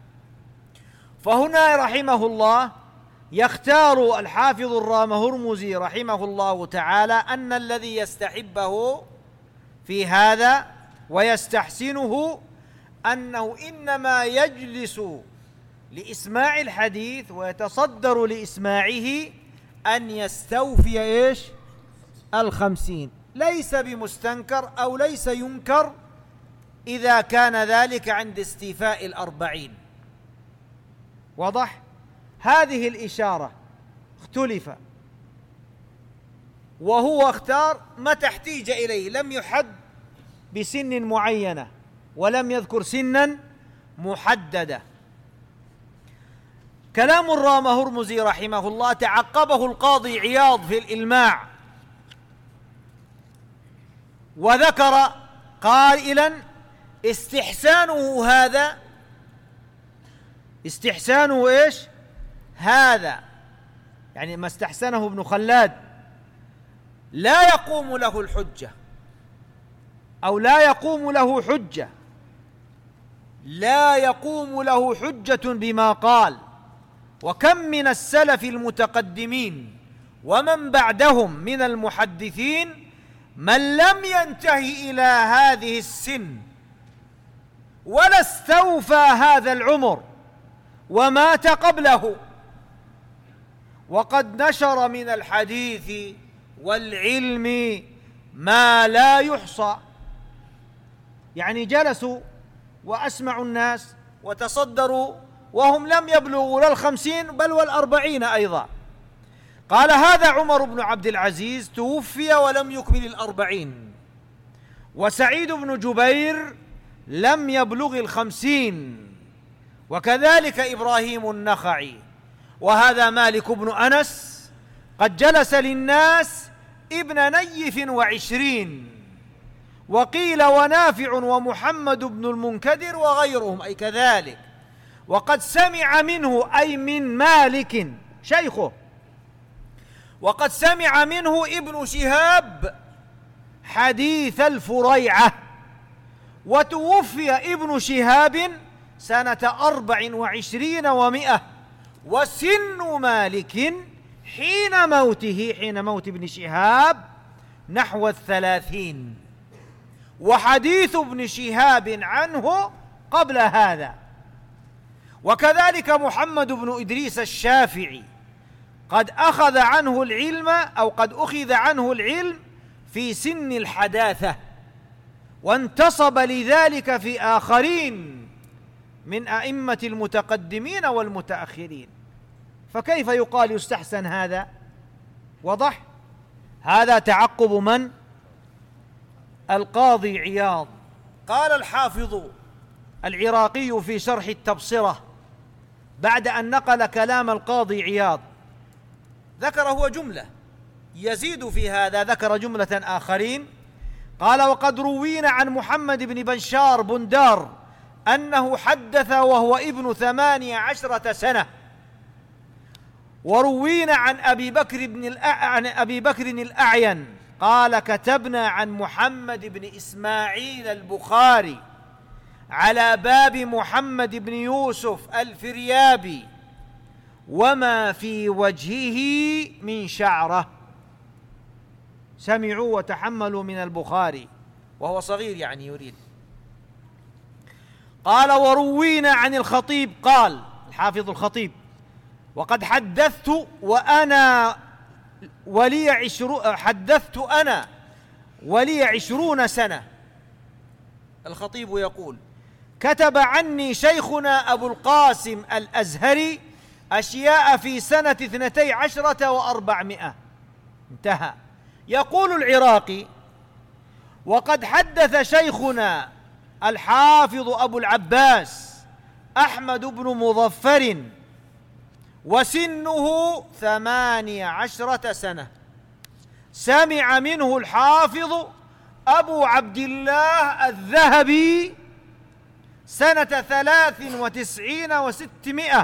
فهنا رحمه الله يختار الحافظ الرامهرمزي رحمه الله تعالى أن الذي يستحبه في هذا ويستحسنه أنه إنما يجلس لإسماع الحديث ويتصدر لإسماعه أن يستوفي إيش 50، ليس بمستنكر أو ليس ينكر إذا كان ذلك عند استيفاء 40. واضح؟ هذه الإشارة اختلف، وهو اختار ما تحتاج إليه، لم يحد بسن معينة ولم يذكر سنا محددة. كلام الرامهرمزي رحمه الله تعقبه القاضي عياض في الإلماع، وذكر قائلا: استحسانه هذا، استحسانه إيش؟ هذا يعني ما استحسنه ابن خلاد لا يقوم له الحجة، أو لا يقوم له حجة، لا يقوم له حجة بما قال. وكم من السلف المتقدمين ومن بعدهم من المحدثين من لم ينتهي إلى هذه السن ولا استوفى هذا العمر ومات قبله، وقد نشر من الحديث والعلم ما لا يحصى، يعني جلسوا وأسمعوا الناس وتصدروا وهم لم يبلغوا لا 50 بل 40 أيضا. قال: هذا عمر بن عبد العزيز توفي ولم يكمل 40، وسعيد بن جبير لم يبلغ 50، وكذلك إبراهيم النخعي، وهذا مالك بن أنس قد جلس للناس ابن نيف 20، وقيل ونافع ومحمد بن المنكدر وغيرهم أي كذلك، وقد سمع منه أي من مالك شيخه، وقد سمع منه ابن شهاب حديث الفريعة، وتوفي ابن شهاب سنة 24 و100، وسن مالك حين موته، حين موت ابن شهاب، نحو 30، وحديث ابن شهاب عنه قبل هذا. وكذلك محمد بن إدريس الشافعي قد أخذ عنه العلم، أو قد أخذ عنه العلم في سن الحداثة، وانتصب لذلك في آخرين من أئمة المتقدمين والمتأخرين، فكيف يقال يستحسن هذا؟ وضح. هذا تعقب من؟ القاضي عياض. قال الحافظ العراقي في شرح التبصرة بعد أن نقل كلام القاضي عياض، ذكر هو جملة، يزيد في هذا ذكر جملة آخرين. قال: وقد روينا عن محمد بن بشار بندار أنه حدث وهو ابن 18 سنة، وروينا عن أبي بكر الأعين قال: كتبنا عن محمد بن إسماعيل البخاري على باب محمد بن يوسف الفريابي وما في وجهه من شعرة. سمعوا وتحملوا من البخاري وهو صغير، يعني يريد. قال: وروينا عن الخطيب، قال الحافظ الخطيب: وقد حدثت أنا ولي 20 سنة. الخطيب يقول: كتب عني شيخنا أبو القاسم الأزهري أشياء في سنة 12 و400. انتهى. يقول العراقي: وقد حدث شيخنا الحافظ أبو العباس أحمد بن مظفر وسنه 18 سنة، سمع منه الحافظ أبو عبد الله الذهبي سنة 93 و600،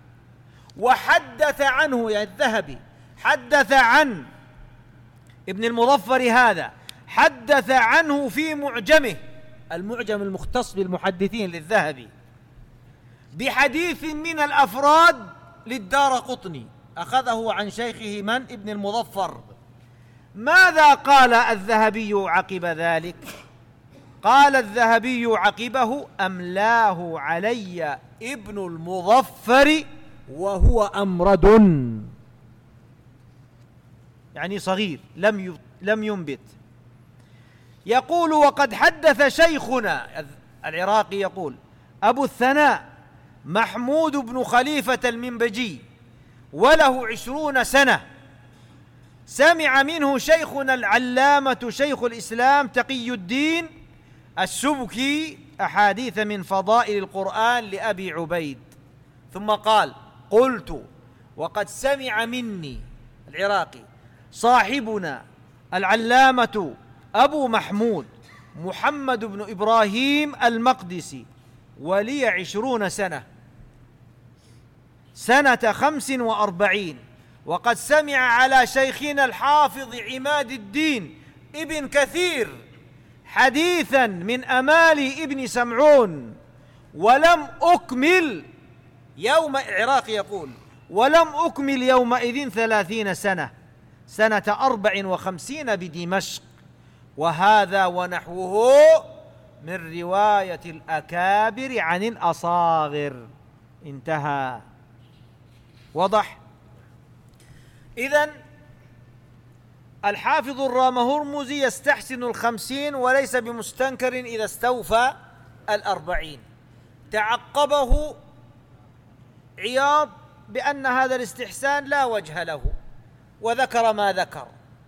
وحدث عنه، يعني الذهبي حدث عن ابن المظفر هذا، حدث عنه في معجمه، المعجم المختص بالمحدثين للذهبي، بحديث من الأفراد للدارقطني، أخذه عن شيخه من؟ ابن المظفر. ماذا قال الذهبي عقب ذلك؟ قال الذهبي عقبه: أملاه علي ابن المظفر وهو أمرد، يعني صغير لم ينبت. يقول: وقد حدث شيخنا العراقي، يقول أبو الثناء محمود بن خليفة المنبجي وله 20 سنة، سمع منه شيخنا العلامة شيخ الإسلام تقي الدين السبكي أحاديث من فضائل القرآن لأبي عبيد. ثم قال: قلت: وقد سمع مني العراقي صاحبنا العلامة أبو محمود محمد بن إبراهيم المقدسي ولي 20 سنة، سنة 45، وقد سمع على شيخنا الحافظ عماد الدين ابن كثير حديثا من أمالي ابن سمعون، ولم أكمل العراقي يقول: ولم أكمل يومئذ 30 سنة، سنة 54 بدمشق. وهذا ونحوه من رواية الأكابر عن الأصاغر. انتهى. وضح. إذن الحافظ الرامهرمزي يستحسن 50 وليس بمستنكر إذا استوفى 40. تعقبه عياض بأن هذا الاستحسان لا وجه له، وذكر ما ذكر.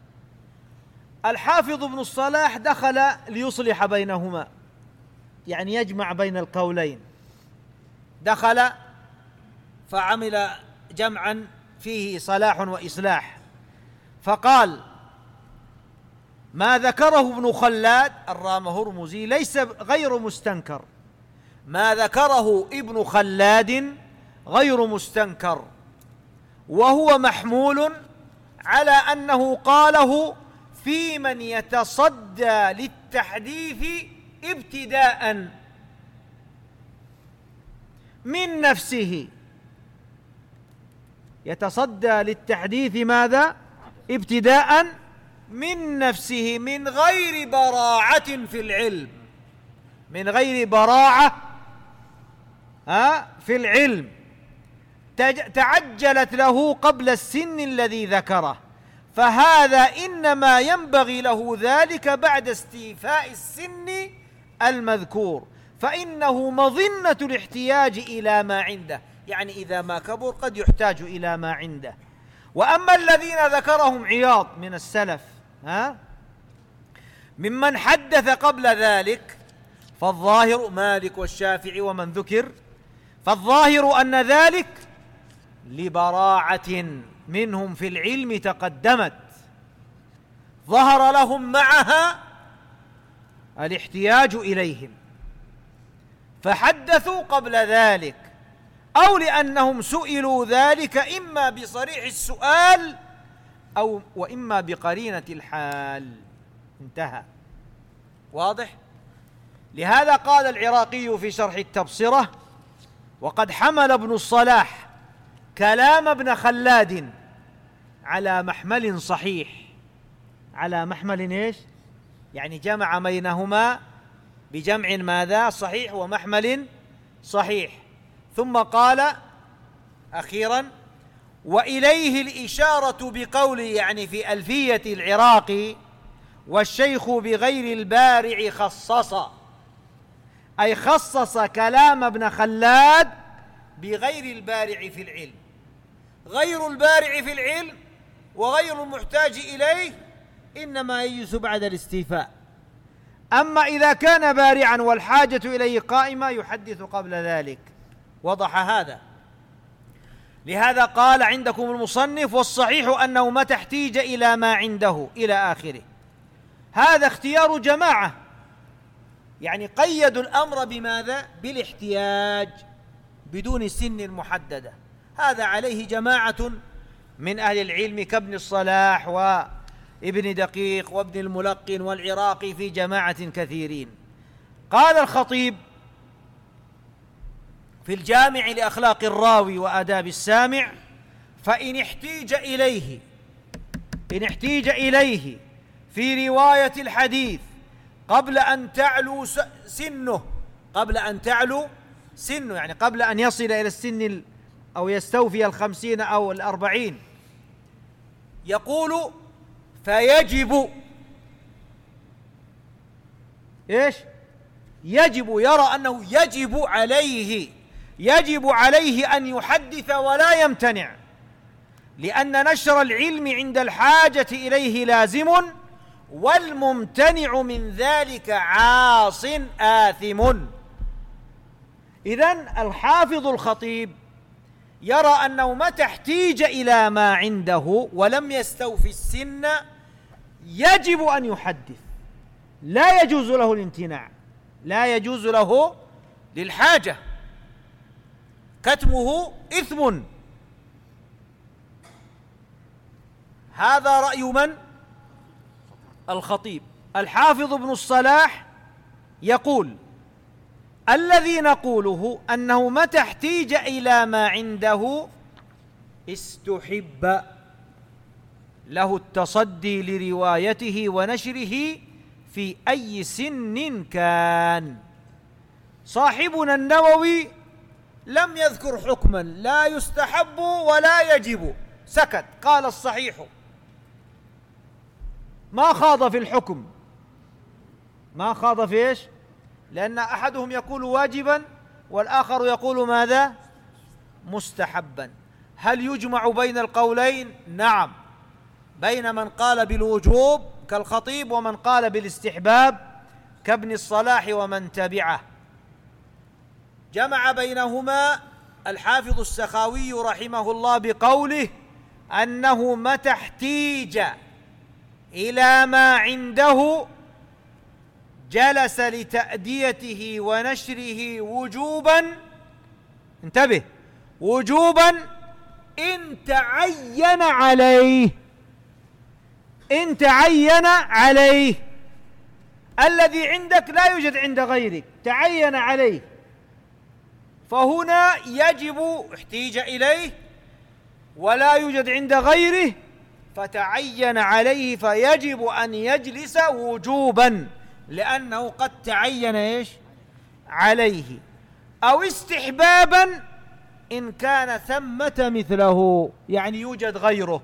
الحافظ ابن الصلاح دخل ليصلح بينهما، يعني يجمع بين القولين، دخل فعمل جمعا فيه صلاح وإصلاح، فقال: ما ذكره ابن خلاد الرامهرمزي ليس غير مستنكر، ما ذكره ابن خلاد غير مستنكر، وهو محمول على أنه قاله في من يتصدى للتحديث ابتداء من نفسه. يتصدى للتحديث ماذا؟ ابتداء من نفسه، من غير براعة في العلم، من غير براعة في العلم، تعجلت له قبل السن الذي ذكره، فهذا إنما ينبغي له ذلك بعد استيفاء السن المذكور، فإنه مظنة الاحتياج إلى ما عنده، يعني إذا ما كبر قد يحتاج إلى ما عنده. وأما الذين ذكرهم عياض من السلف ممن حدث قبل ذلك فالظاهر مالك والشافعي ومن ذكر، فالظاهر أن ذلك لبراعة منهم في العلم تقدمت ظهر لهم معها الاحتياج إليهم فحدثوا قبل ذلك، أو لأنهم سئلوا ذلك إما بصريح السؤال وإما بقرينة الحال. انتهى. واضح؟ لهذا قال العراقي في شرح التبصرة: وقد حمل ابن الصلاح كلام ابن خلاد على محمل صحيح. على محمل ايش؟ يعني جمع بينهما بجمع ماذا؟ صحيح ومحمل صحيح. ثم قال أخيرا: وإليه الإشارة بقوله، يعني في ألفية العراقي: والشيخ بغير البارع خصص، أي خصص كلام ابن خلاد بغير البارع في العلم. غير البارع في العلم وغير المحتاج إليه إنما يجلس بعد الاستيفاء، أما إذا كان بارعا والحاجة إليه قائمة يحدث قبل ذلك. وضح هذا. لهذا قال عندكم المصنف: والصحيح أنه متى احتيج إلى ما عنده إلى آخره. هذا اختيار جماعة، يعني قيدوا الأمر بماذا؟ بالاحتياج بدون سن محددة. هذا عليه جماعة من أهل العلم كابن الصلاح وابن دقيق وابن الملقن والعراقي، في جماعة كثيرين. قال الخطيب في الجامع لأخلاق الراوي وآداب السامع: فإن احتيج إليه في رواية الحديث قبل أن تعلو سنه، يعني قبل أن يصل إلى السن أو يستوفي 50 أو 40، يقول فيجب إيش؟ يرى أنه يجب عليه أن يحدث ولا يمتنع، لأن نشر العلم عند الحاجة إليه لازم، والممتنع من ذلك عاص آثم. إذن الحافظ الخطيب يرى أنه متى احتيج إلى ما عنده ولم يستوفي السن يجب أن يحدث، لا يجوز له الامتناع، لا يجوز له للحاجة، كتمه إثم. هذا رأي من؟ الخطيب. الحافظ ابن الصلاح يقول: الذي نقوله أنه متى احتيج إلى ما عنده استحب له التصدي لروايته ونشره في أي سن كان. صاحبنا النووي لم يذكر حكما لا يستحب ولا يجب، سكت، قال الصحيح، ما خاض في الحكم، ما خاض في إيش؟ لأن أحدهم يقول واجبا والآخر يقول ماذا؟ مستحبا. هل يجمع بين القولين؟ نعم، بين من قال بالوجوب كالخطيب ومن قال بالاستحباب كابن الصلاح ومن تبعه. جمع بينهما الحافظ السخاوي رحمه الله بقوله أنه متى احتيج إلى ما عنده جلس لتأديته ونشره وجوبا، انتبه، وجوبا إن تعين عليه، الذي عندك لا يوجد عند غيرك، تعين عليه، فهنا يجب احتيج إليه ولا يوجد عند غيره فتعين عليه، فيجب أن يجلس وجوبا لأنه قد تعين إيش؟ عليه، أو استحبابا إن كان ثمة مثله، يعني يوجد غيره،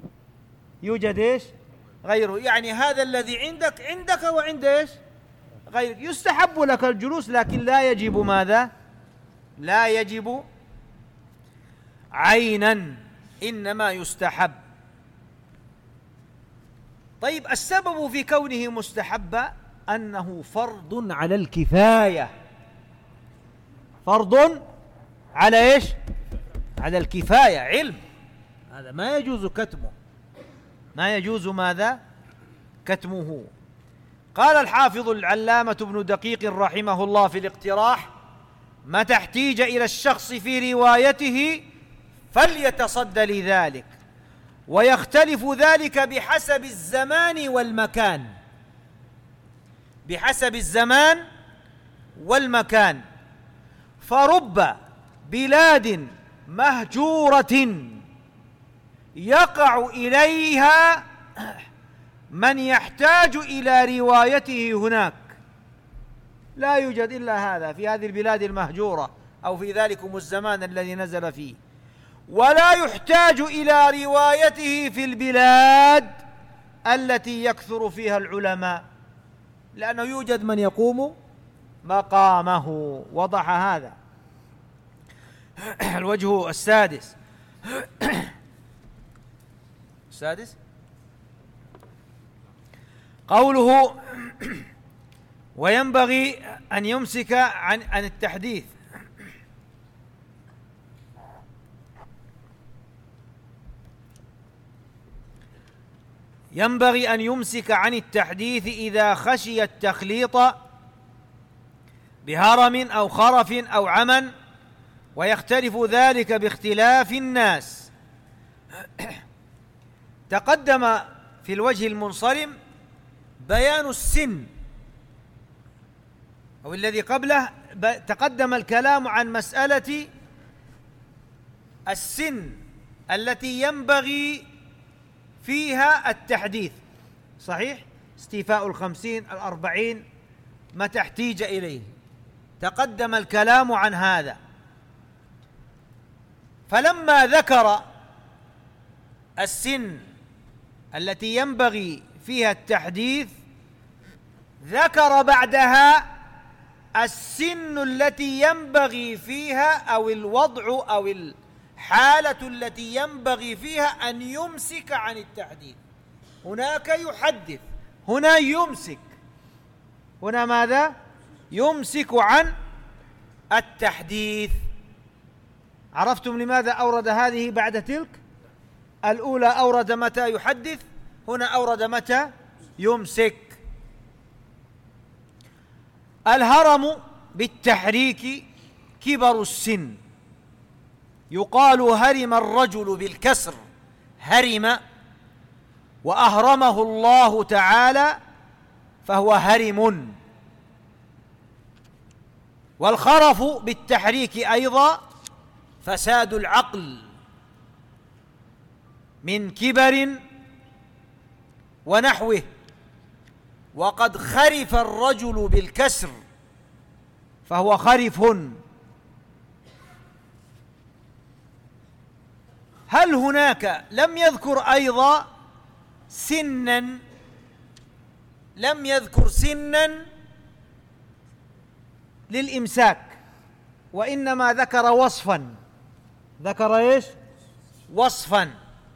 يوجد إيش؟ غيره، يعني هذا الذي عندك وعند إيش؟ غيرك، يستحب لك الجلوس لكن لا يجب ماذا؟ لا يجب عينا، إنما يستحب. طيب السبب في كونه مستحبا أنه فرض على الكفاية. فرض على إيش؟ على الكفاية، علم، هذا ما يجوز كتمه، ما يجوز ماذا؟ كتمه. قال الحافظ العلامة ابن دقيق رحمه الله في الاقتراح: متى احتيج إلى الشخص في روايته فليتصدى لذلك، ويختلف ذلك بحسب الزمان والمكان، بحسب الزمان والمكان. فرب بلاد مهجورة يقع إليها من يحتاج إلى روايته هناك، لا يوجد إلا هذا في هذه البلاد المهجورة أو في ذلكم الزمان الذي نزل فيه، ولا يحتاج إلى روايته في البلاد التي يكثر فيها العلماء، لأنه يوجد من يقوم مقامه. وضح هذا. الوجه السادس قوله: وينبغي أن يمسك عن التحديث. ينبغي أن يمسك عن التحديث إذا خشي التخليط بهرم أو خرف أو عمى، ويختلف ذلك باختلاف الناس. تقدم في الوجه المنصرم بيان السن، أو الذي قبله تقدم الكلام عن مسألة السن التي ينبغي فيها التحديث، صحيح؟ استيفاء 50 40 متى احتيج إليه، تقدم الكلام عن هذا. فلما ذكر السن التي ينبغي فيها التحديث ذكر بعدها السن التي ينبغي فيها أو الوضع أو الحالة التي ينبغي فيها أن يمسك عن التحديث. هناك يحدث، هنا يمسك، هنا ماذا؟ يمسك عن التحديث. عرفتم لماذا أورد هذه بعد تلك؟ الأولى أورد متى يحدث، هنا أورد متى يمسك. الهرم بالتحريك كبر السن، يقال هرم الرجل بالكسر، هرم، وأهرمه الله تعالى فهو هرم. والخرف بالتحريك أيضا فساد العقل من كبر ونحوه، وقد خرف الرجل بالكسر فهو خرف. هل هناك لم يذكر أيضا سنا، لم يذكر سنا للإمساك، وإنما ذكر وصفا، ذكر إيش؟ وصفا.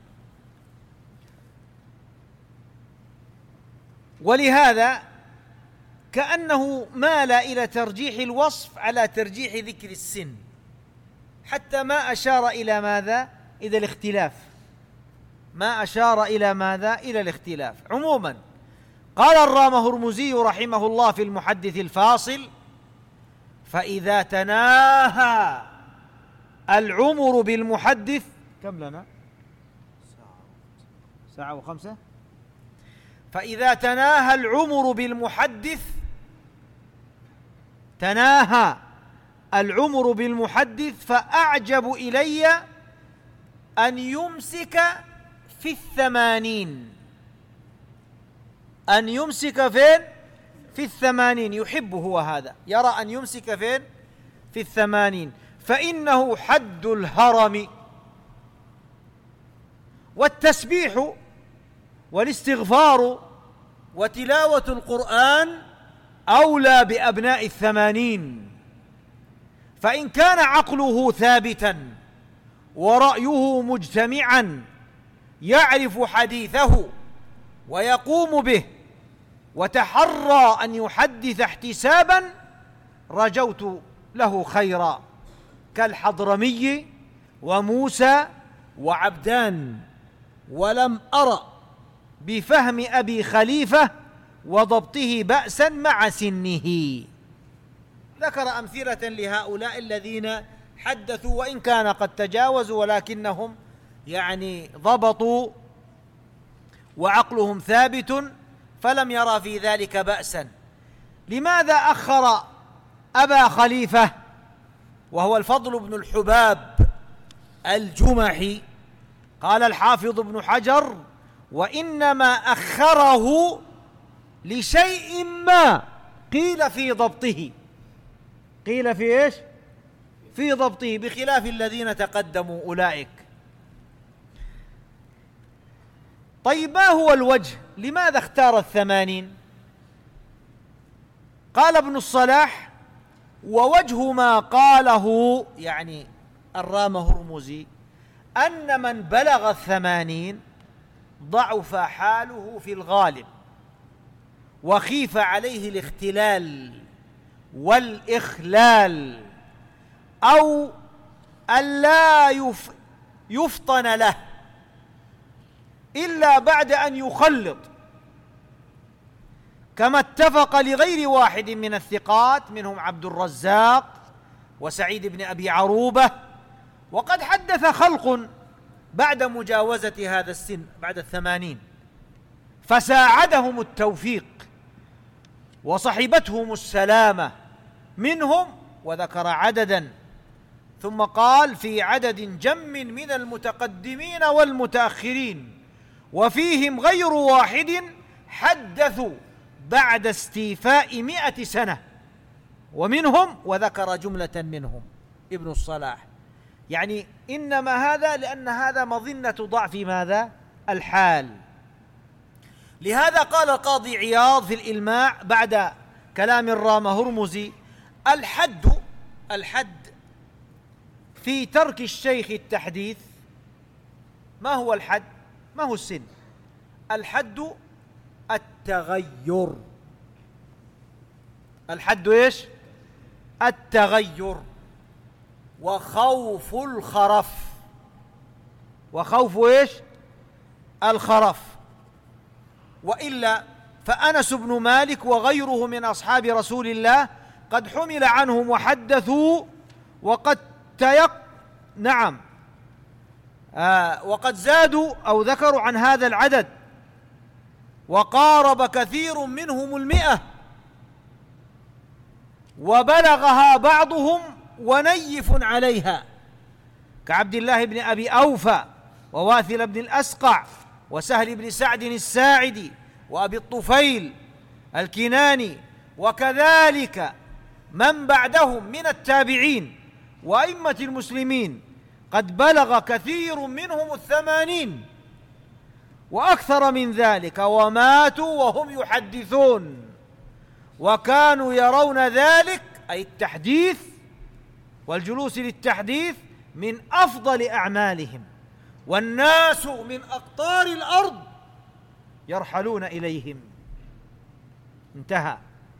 ولهذا كأنه مال إلى ترجيح الوصف على ترجيح ذكر السن، حتى ما أشار إلى ماذا؟ إلى الاختلاف، ما أشار إلى ماذا؟ إلى الاختلاف. عموما قال الرام هرمزي رحمه الله في المحدث الفاصل: فإذا تناهى العمر بالمحدث، كم لنا؟ ساعة وخمسة. فإذا تناهى العمر بالمحدث، تناهى العمر بالمحدث، فأعجب إلي أن يمسك في 80. أن يمسك فين؟ في 80. يحب هو هذا، يرى أن يمسك فين؟ في 80، فإنه حد الهرم. والتسبيح والاستغفار وتلاوة القرآن أولى بأبناء 80. فإن كان عقله ثابتا ورأيه مجتمعا يعرف حديثه ويقوم به وتحرى أن يحدث احتسابا رجوت له خيرا، كالحضرمي وموسى وعبدان، ولم أرى بفهم أبي خليفة وضبطه بأسا مع سنه. ذكر أمثلة لهؤلاء الذين حدثوا وإن كان قد تجاوزوا، ولكنهم يعني ضبطوا وعقلهم ثابت فلم يرى في ذلك بأسا. لماذا أخر أبا خليفة وهو الفضل بن الحباب الجمحي؟ قال الحافظ ابن حجر: وإنما أخره لشيء ما قيل في ضبطه. قيل في إيش؟ في ضبطه، بخلاف الذين تقدموا أولئك. طيب، ما هو الوجه؟ لماذا اختار 80؟ قال ابن الصلاح: ووجه ما قاله يعني الرام هرمزي أن من بلغ 80 ضعف حاله في الغالب، وخيف عليه الاختلال والإخلال، أو ألا يفطن له إلا بعد أن يخلط، كما اتفق لغير واحد من الثقات منهم عبد الرزاق وسعيد بن أبي عروبة. وقد حدث خلق بعد مجاوزة هذا السن بعد 80 فساعدهم التوفيق وصحبتهم السلامة منهم، وذكر عددا، ثم قال: في عدد جم من المتقدمين والمتأخرين، وفيهم غير واحد حدثوا بعد استيفاء 100 سنة، ومنهم، وذكر جملة منهم ابن الصلاح. يعني إنما هذا لأن هذا مظنة ضعف ماذا؟ الحال. لهذا قال القاضي عياض في الإلماع بعد كلام الرام هرمزي: الحد في ترك الشيخ التحديث. ما هو الحد؟ ما هو السن؟ الحد التغير. الحد إيش؟ التغير، وخوف الخرف. وخوف إيش؟ الخرف. وإلا فأنس بن مالك وغيره من أصحاب رسول الله قد حمل عنهم وحدثوا، وقد وقد زادوا أو ذكروا عن هذا العدد، وقارب كثير منهم 100، وبلغها بعضهم ونيف عليها، كعبد الله بن أبي أوفى وواثل بن الأسقع وسهل بن سعد الساعدي وأبي الطفيل الكناني، وكذلك من بعدهم من التابعين وأئمة المسلمين قد بلغ كثير منهم 80 وأكثر من ذلك، وماتوا وهم يحدثون، وكانوا يرون ذلك أي التحديث والجلوس للتحديث من أفضل أعمالهم، والناس من أقطار الأرض يرحلون إليهم. انتهى.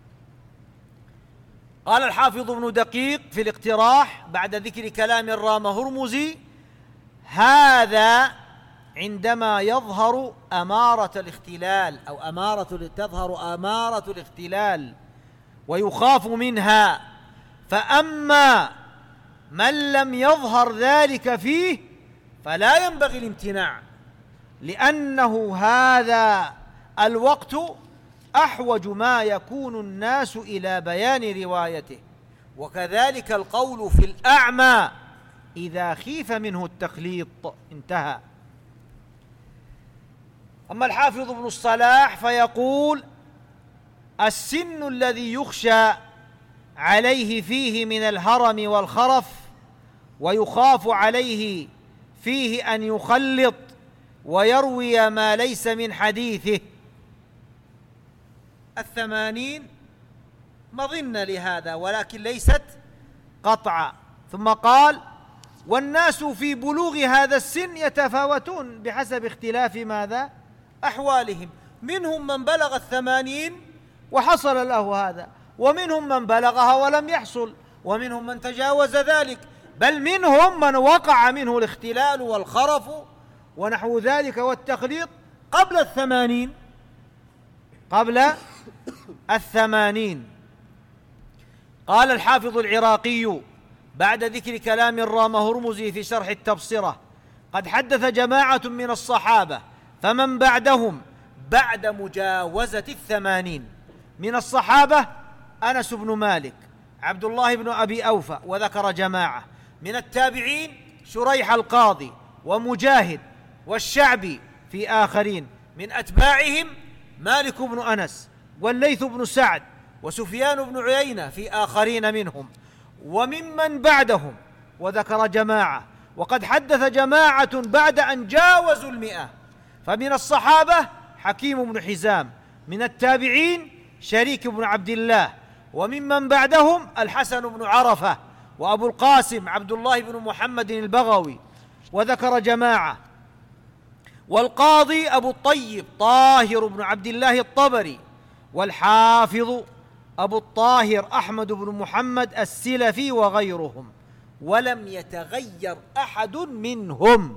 قال الحافظ ابن دقيق في الاقتراح بعد ذكر كلام الرام هرمزي: هذا عندما يظهر أمارة الاختلال أو تظهر أمارة الاختلال ويخاف منها، فأما من لم يظهر ذلك فيه فلا ينبغي الامتناع، لأنه هذا الوقت أحوج ما يكون الناس إلى بيان روايته، وكذلك القول في الأعمى إذا خيف منه التخليط. انتهى. أما الحافظ ابن الصلاح فيقول: السن الذي يخشى عليه فيه من الهرم والخرف ويخاف عليه فيه أن يخلط ويروي ما ليس من حديثه 80 مظنة لهذا ولكن ليست قطعا. ثم قال: والناس في بلوغ هذا السن يتفاوتون بحسب اختلاف ماذا؟ أحوالهم، منهم من بلغ 80 وحصل له هذا، ومنهم من بلغها ولم يحصل، ومنهم من تجاوز ذلك، بل منهم من وقع منه الاختلال والخرف ونحو ذلك والتخليط قبل 80. قال الحافظ العراقي بعد ذكر كلام الرام هرمزي في شرح التبصرة: قد حدث جماعة من الصحابة فمن بعدهم بعد مجاوزة 80 من الصحابة أنس بن مالك، عبد الله بن أبي أوفى، وذكر جماعة من التابعين شريح القاضي ومجاهد والشعبي في آخرين، من أتباعهم مالك بن أنس والليث بن سعد وسفيان بن عيينة في آخرين منهم، وممن بعدهم وذكر جماعة. وقد حدث جماعة بعد أن جاوزوا 100، فمن الصحابة حكيم بن حزام، من التابعين شريك بن عبد الله، وممن بعدهم الحسن بن عرفة وأبو القاسم عبد الله بن محمد البغوي، وذكر جماعة. والقاضي أبو الطيب طاهر بن عبد الله الطبري، والحافظ أبو الطاهر أحمد بن محمد السلفي وغيرهم، ولم يتغير أحد منهم.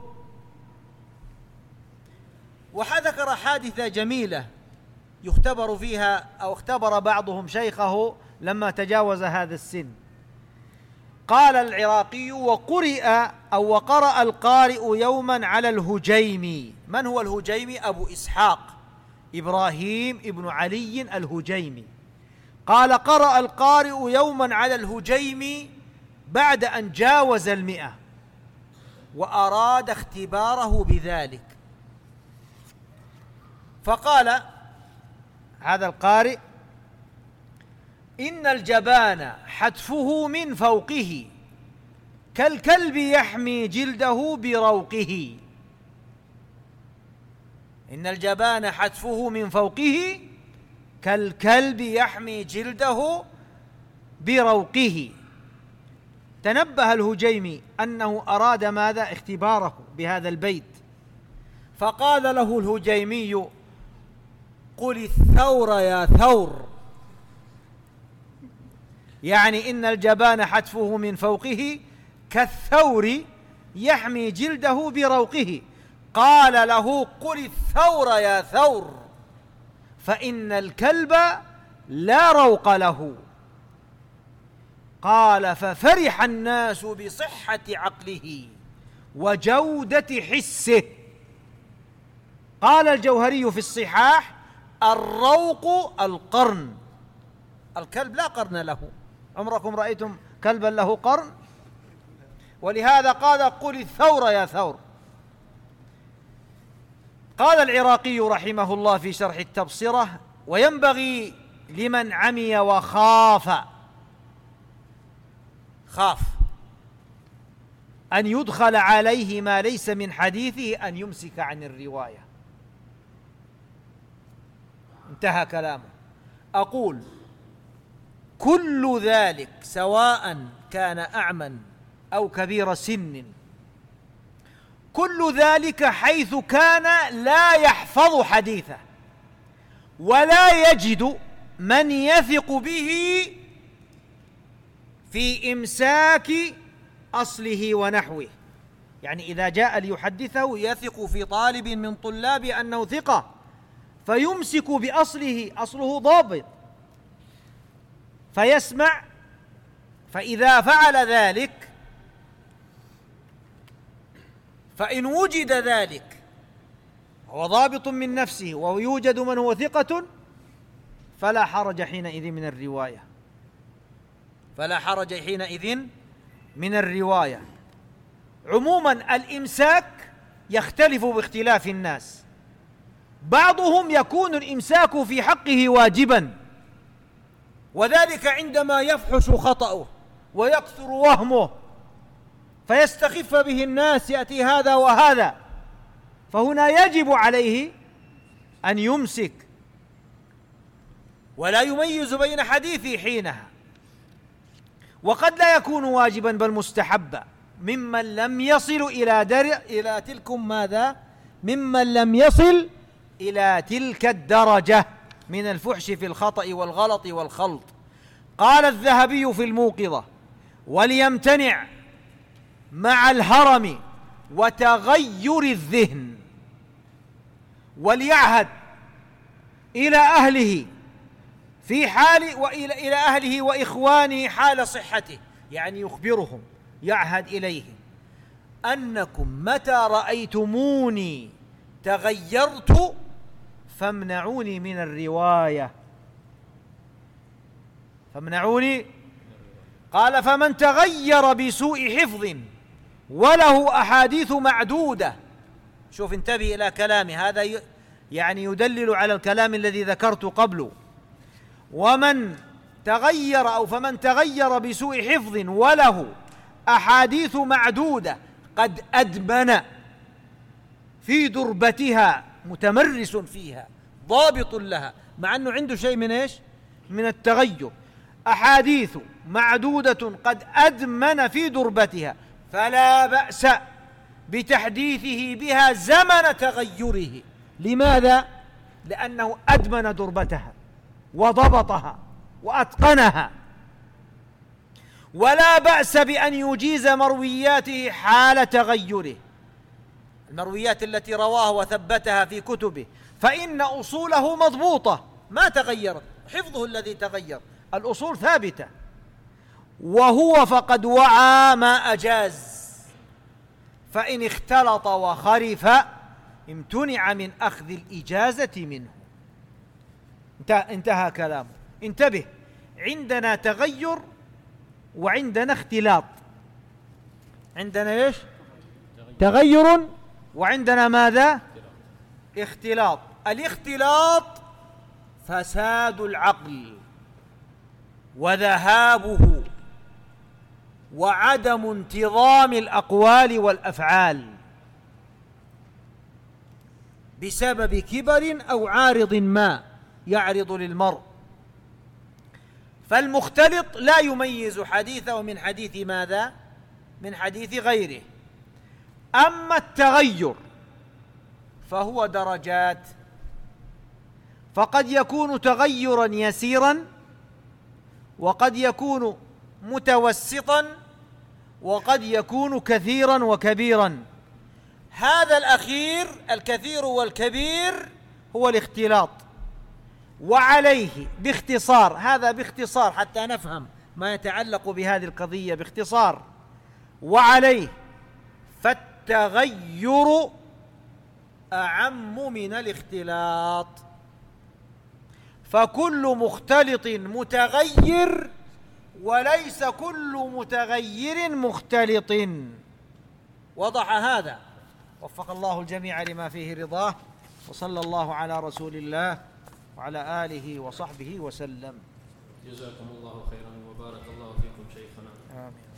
وذكر حادثة جميلة يختبر فيها أو اختبر بعضهم شيخه لما تجاوز هذا السن. قال العراقي: وقرأ القارئ يوما على الهجيمي. من هو الهجيمي؟ أبو إسحاق إبراهيم ابن علي الهجيمي. قال: قرأ القارئ يوما على الهجيمي بعد أن جاوز 100 وأراد اختباره بذلك، فقال هذا القارئ: إن الجبان حتفه من فوقه كالكلب يحمي جلده بروقه. إن الجبان حتفه من فوقه كالكلب يحمي جلده بروقه. تنبه الهجيمي أنه أراد ماذا؟ اختباره بهذا البيت، فقال له الهجيمي: قل الثور يا ثور، يعني إن الجبان حتفه من فوقه كالثور يحمي جلده بروقه. قال له: قل الثور يا ثور، فإن الكلب لا روق له. قال: ففرح الناس بصحة عقله وجودة حسه. قال الجوهري في الصحاح: الروق القرن، الكلب لا قرن له. عمركم رأيتم كلبا له قرن؟ ولهذا قال: قل الثور يا ثور. قال العراقي رحمه الله في شرح التبصرة: وينبغي لمن عمي وخاف أن يدخل عليه ما ليس من حديثه أن يمسك عن الرواية. انتهى كلامه. أقول: كل ذلك سواء كان أعمى أو كبير سن، كل ذلك حيث كان لا يحفظ حديثه ولا يجد من يثق به في إمساك أصله ونحوه. يعني إذا جاء ليحدثه يثق في طالب من طلاب أنه ثقة، فيمسك بأصله، أصله ضابط، فيسمع. فإذا فعل ذلك، فإن وجد ذلك هو ضابط من نفسه ويوجد من هو ثقة، فلا حرج حينئذ من الرواية، فلا حرج حينئذ من الرواية. عموما الإمساك يختلف باختلاف الناس، بعضهم يكون الإمساك في حقه واجبا، وذلك عندما يفحش خطأه ويكثر وهمه فيستخف به الناس، يأتي هذا وهذا، فهنا يجب عليه أن يمسك. ولا يميز بين حديثه حينها، وقد لا يكون واجبا بل مستحبا ممن لم يصل إلى تلكم ماذا؟ ممن لم يصل إلى تلك الدرجة من الفحش في الخطأ والغلط والخلط. قال الذهبي في الموقظة: وليمتنع مع الهرم وتغير الذهن، وليعهد إلى أهله في حال إلى أهله وإخوانه حال صحته، يعني يخبرهم، يعهد إليهم أنكم متى رأيتموني تغيرت فامنعوني من الرواية. فامنعوني. قال: فمن تغير بسوء حفظ وله أحاديث معدودة. شوف، انتبه إلى كلامي هذا، يعني يدلل على الكلام الذي ذكرت قبله. ومن تغير أو فمن تغير بسوء حفظ وله أحاديث معدودة قد أدمن في دربتها، متمرس فيها، ضابط لها، مع أنه عنده شيء من إيش؟ من التغير. أحاديث معدودة قد أدمن في دربتها، فلا بأس بتحديثه بها زمن تغيره. لماذا؟ لأنه أدمن دربتها وضبطها وأتقنها. ولا بأس بأن يجيز مروياته حال تغيره، المرويات التي رواه وثبتها في كتبه، فإن أصوله مضبوطة ما تغيرت، حفظه الذي تغير، الأصول ثابتة. وهو فقد وعى ما أجاز، فإن اختلط وخرف امتنع من أخذ الإجازة منه. انتهى كلامه. انتبه، عندنا تغير وعندنا اختلاط. عندنا ايش؟ تغير، وعندنا ماذا؟ اختلاط. الاختلاط فساد العقل وذهابه وعدم انتظام الأقوال والأفعال بسبب كبر أو عارض ما يعرض للمرء. فالمختلط لا يميز حديثه من حديث ماذا؟ من حديث غيره. أما التغير فهو درجات، فقد يكون تغيرا يسيرا، وقد يكون متوسطا، وقد يكون كثيرا وكبيرا. هذا الأخير الكثير والكبير هو الاختلاط. وعليه باختصار، هذا باختصار حتى نفهم ما يتعلق بهذه القضية باختصار، وعليه فالتغير أعم من الاختلاط، فكل مختلط متغير وليس كل متغير مختلط. وضح هذا؟ وفق الله الجميع لما فيه رضاه، وصلى الله على رسول الله وعلى آله وصحبه وسلم. جزاكم الله خيرا وبارك الله فيكم شيخنا. آمين.